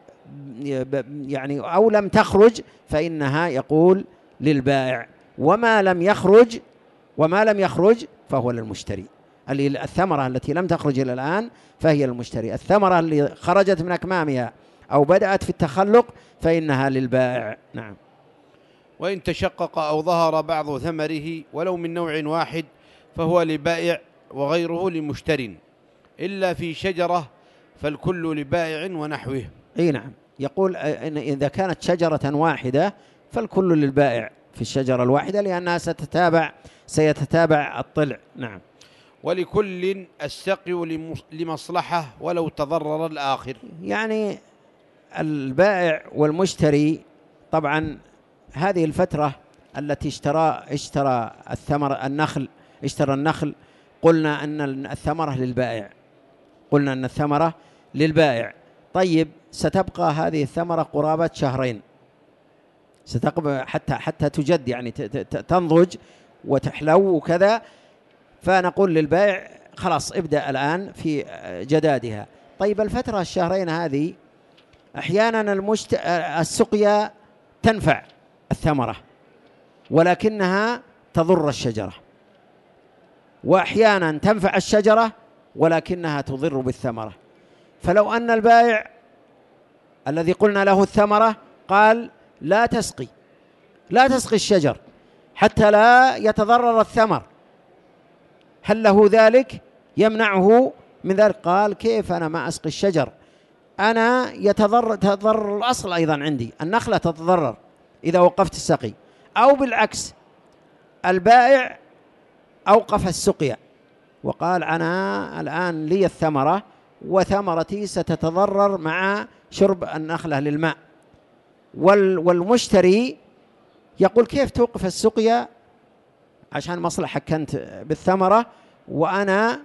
يعني أو لم تخرج فإنها يقول للبائع، وما لم يخرج وما لم يخرج فهو للمشتري. الثمرة التي لم تخرج إلى الآن فهي للمشتري، الثمرة اللي خرجت من أكمامها أو بدأت في التخلق فإنها للبائع. نعم. وإن تشقق أو ظهر بعض ثمره ولو من نوع واحد فهو لبائع وغيره لمشتر إلا في شجرة فالكل لبائع ونحوه. أي نعم، يقول إن إذا كانت شجرة واحدة فالكل للبائع في الشجرة الواحدة لأنها ستتابع سيتتابع الطلع. نعم. ولكل السقي لمصلحة ولو تضرر الآخر. يعني البائع والمشتري طبعا هذه الفترة التي اشترى اشترى الثمر النخل اشترى النخل قلنا أن الثمرة للبائع قلنا أن الثمرة للبائع. طيب ستبقى هذه الثمرة قرابة شهرين ستقبل حتى حتى تجد يعني تنضج وتحلو وكذا، فنقول للبائع خلاص ابدأ الآن في جدادها. طيب الفترة الشهرين هذه أحيانا المشت... السقيا تنفع الثمرة ولكنها تضر الشجرة، وأحيانا تنفع الشجرة ولكنها تضر بالثمرة. فلو أن البائع الذي قلنا له الثمرة قال لا تسقي لا تسقي الشجر حتى لا يتضرر الثمر، هل له ذلك يمنعه من ذلك؟ قال كيف أنا ما أسقي الشجر، أنا يتضرر تضرر الأصل أيضا عندي، النخلة تتضرر إذا وقفت السقي. أو بالعكس البائع أوقف السقيا وقال أنا الآن لي الثمرة وثمرتي ستتضرر مع شرب النخلة للماء، والمشتري يقول كيف توقف السقيا عشان مصلحة كنت بالثمرة وأنا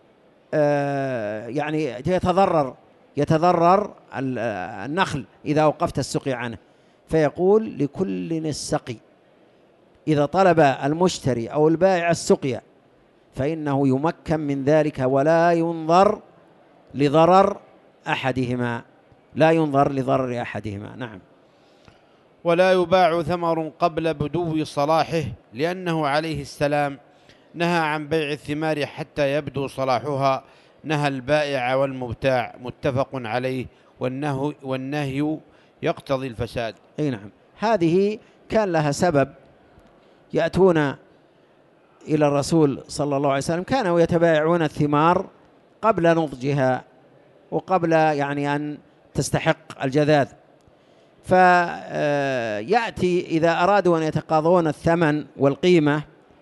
آه يعني يتضرر يتضرر النخل إذا وقفت السقيا عنه. فيقول لكل السقي، إذا طلب المشتري أو البائع السقيا فإنه يمكن من ذلك ولا ينظر لضرر أحدهما لا ينظر لضرر أحدهما. نعم. ولا يباع ثمر قبل بدو صلاحه لأنه عليه السلام نهى عن بيع الثمار حتى يبدو صلاحها، نهى البائع والمبتاع، متفق عليه، والنهي, والنهي يقتضي الفساد. أي نعم. هذه كان لها سبب، يأتون إلى الرسول صلى الله عليه وسلم كانوا يتبايعون الثمار قبل نضجها وقبل يعني أن تستحق الجذاذ، فيأتي إذا أرادوا أن يتقاضون الثمن والقيمة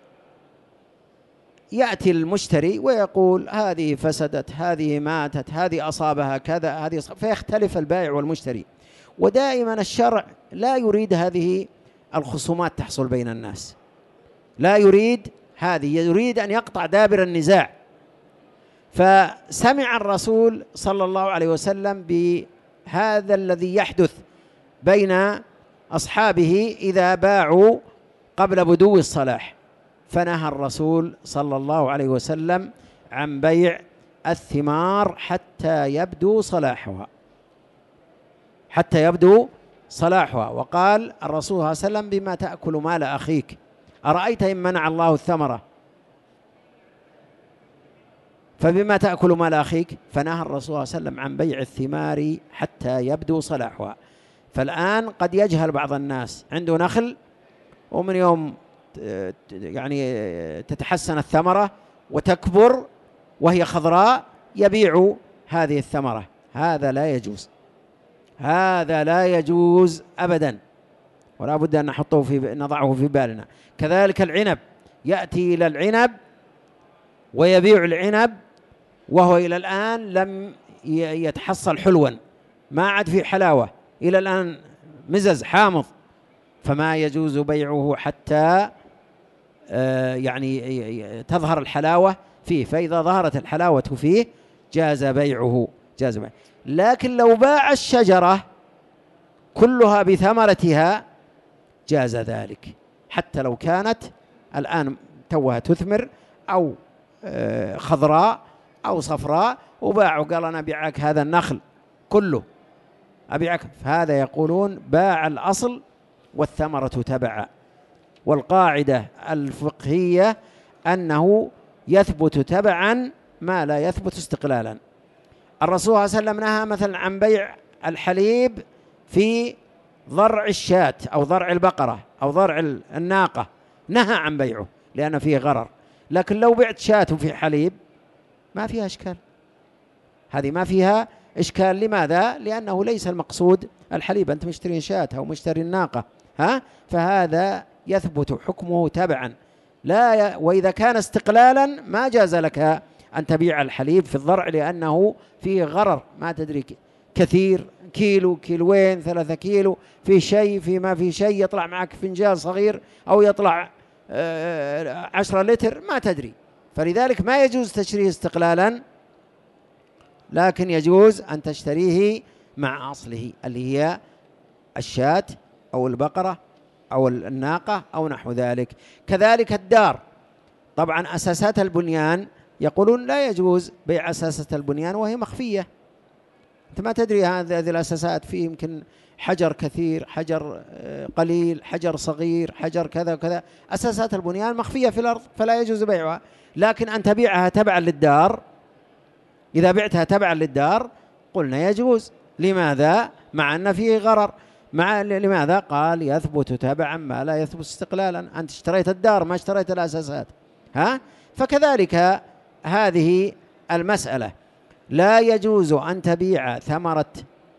يأتي المشتري ويقول هذه فسدت، هذه ماتت، هذه أصابها كذا، هذه أصاب، فيختلف البائع والمشتري. ودائما الشرع لا يريد هذه الخصومات تحصل بين الناس، لا يريد هذه، يريد أن يقطع دابر النزاع. فسمع الرسول صلى الله عليه وسلم بهذا الذي يحدث بين أصحابه إذا باعوا قبل بدو الصلاح، فنهى الرسول صلى الله عليه وسلم عن بيع الثمار حتى يبدو صلاحها حتى يبدو صلاحها. وقال الرسول صلى الله عليه وسلم بما تأكل مال أخيك أرأيت إن منع الله الثمرة فبما تأكل مال أخيك. فنهى الرسول صلى الله عليه وسلم عن بيع الثمار حتى يبدو صلاحها. فالآن قد يجهل بعض الناس عنده نخل ومن يوم يعني تتحسن الثمرة وتكبر وهي خضراء يبيع هذه الثمرة، هذا لا يجوز، هذا لا يجوز أبدا، ولا بد أن نحطه في نضعه في بالنا. كذلك العنب، يأتي إلى العنب ويبيع العنب وهو إلى الآن لم يتحصل حلوا، ما عاد في حلاوة، إلى الآن مزز حامض، فما يجوز بيعه حتى يعني تظهر الحلاوة فيه، فإذا ظهرت الحلاوة فيه جاز بيعه جاز بيعه. لكن لو باع الشجرة كلها بثمرتها جاز ذلك، حتى لو كانت الآن توها تثمر أو خضراء أو صفراء، وباعه قال أنا أبيعك هذا النخل كله أبيعك، فهذا يقولون باع الأصل والثمرة تبع. والقاعدة الفقهية أنه يثبت تبعا ما لا يثبت استقلالا. الرسول صلى الله عليه وسلم نهى مثلا عن بيع الحليب في ضرع الشاة أو ضرع البقرة أو ضرع الناقة، نهى عن بيعه لأن فيه غرر. لكن لو بعت شاة في حليب ما فيها إشكال، هذه ما فيها إشكال. لماذا؟ لأنه ليس المقصود الحليب، أنت مشتري شاة أو مشتري الناقة، ها؟ فهذا يثبت حكمه تبعا لا ي... وإذا كان استقلالا ما جاز لك أن تبيع الحليب في الضرع، لأنه فيه غرر، ما تدري كثير، كيلو، كيلوين، ثلاثة كيلو، في شيء، في ما في شيء، يطلع معك فنجان صغير أو يطلع آه عشرة لتر، ما تدري. فلذلك ما يجوز تشتريه استقلالا، لكن يجوز أن تشتريه مع أصله اللي هي الشاة أو البقرة أو الناقة أو نحو ذلك. كذلك الدار، طبعا أساسات البنيان يقولون لا يجوز بيع أساسات البنيان وهي مخفية، أنت ما تدري هذه الأساسات، فيه يمكن حجر كثير، حجر قليل، حجر صغير، حجر كذا وكذا، أساسات البنيان مخفية في الأرض فلا يجوز بيعها. لكن أن تبيعها تبعا للدار، إذا بعتها تبعا للدار قلنا يجوز. لماذا؟ مع أن فيه غرر. مع لماذا؟ قال يثبت تبعا ما لا يثبت استقلالا، أنت اشتريت الدار ما اشتريت الأساسات، ها؟ فكذلك هذه المسألة، لا يجوز أن تبيع ثمرة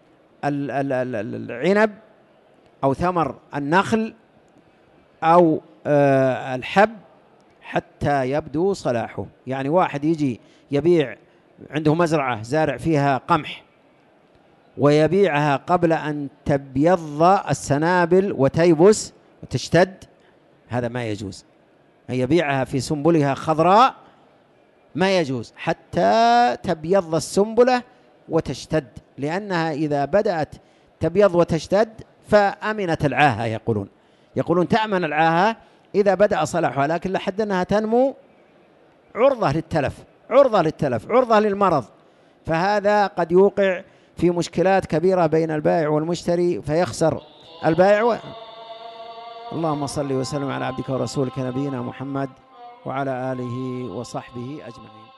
العنب أو ثمر النخل أو الحب حتى يبدو صلاحه. يعني واحد يجي يبيع، عنده مزرعة زارع فيها قمح ويبيعها قبل أن تبيض السنابل وتيبس وتشتد، هذا ما يجوز. أن يبيعها في سنبلها خضراء ما يجوز حتى تبيض السنبلة وتشتد، لأنها إذا بدأت تبيض وتشتد فأمنت العاهة، يقولون يقولون تأمن العاهة إذا بدأ صلاحها، لكن لحد أنها تنمو عرضة للتلف، عرضة للتلف، عرضة للمرض، فهذا قد يوقع في مشكلات كبيرة بين البائع والمشتري فيخسر البائع و... اللهم صل وسلم على عبدك ورسولك نبينا محمد وعلى آله وصحبه أجمعين.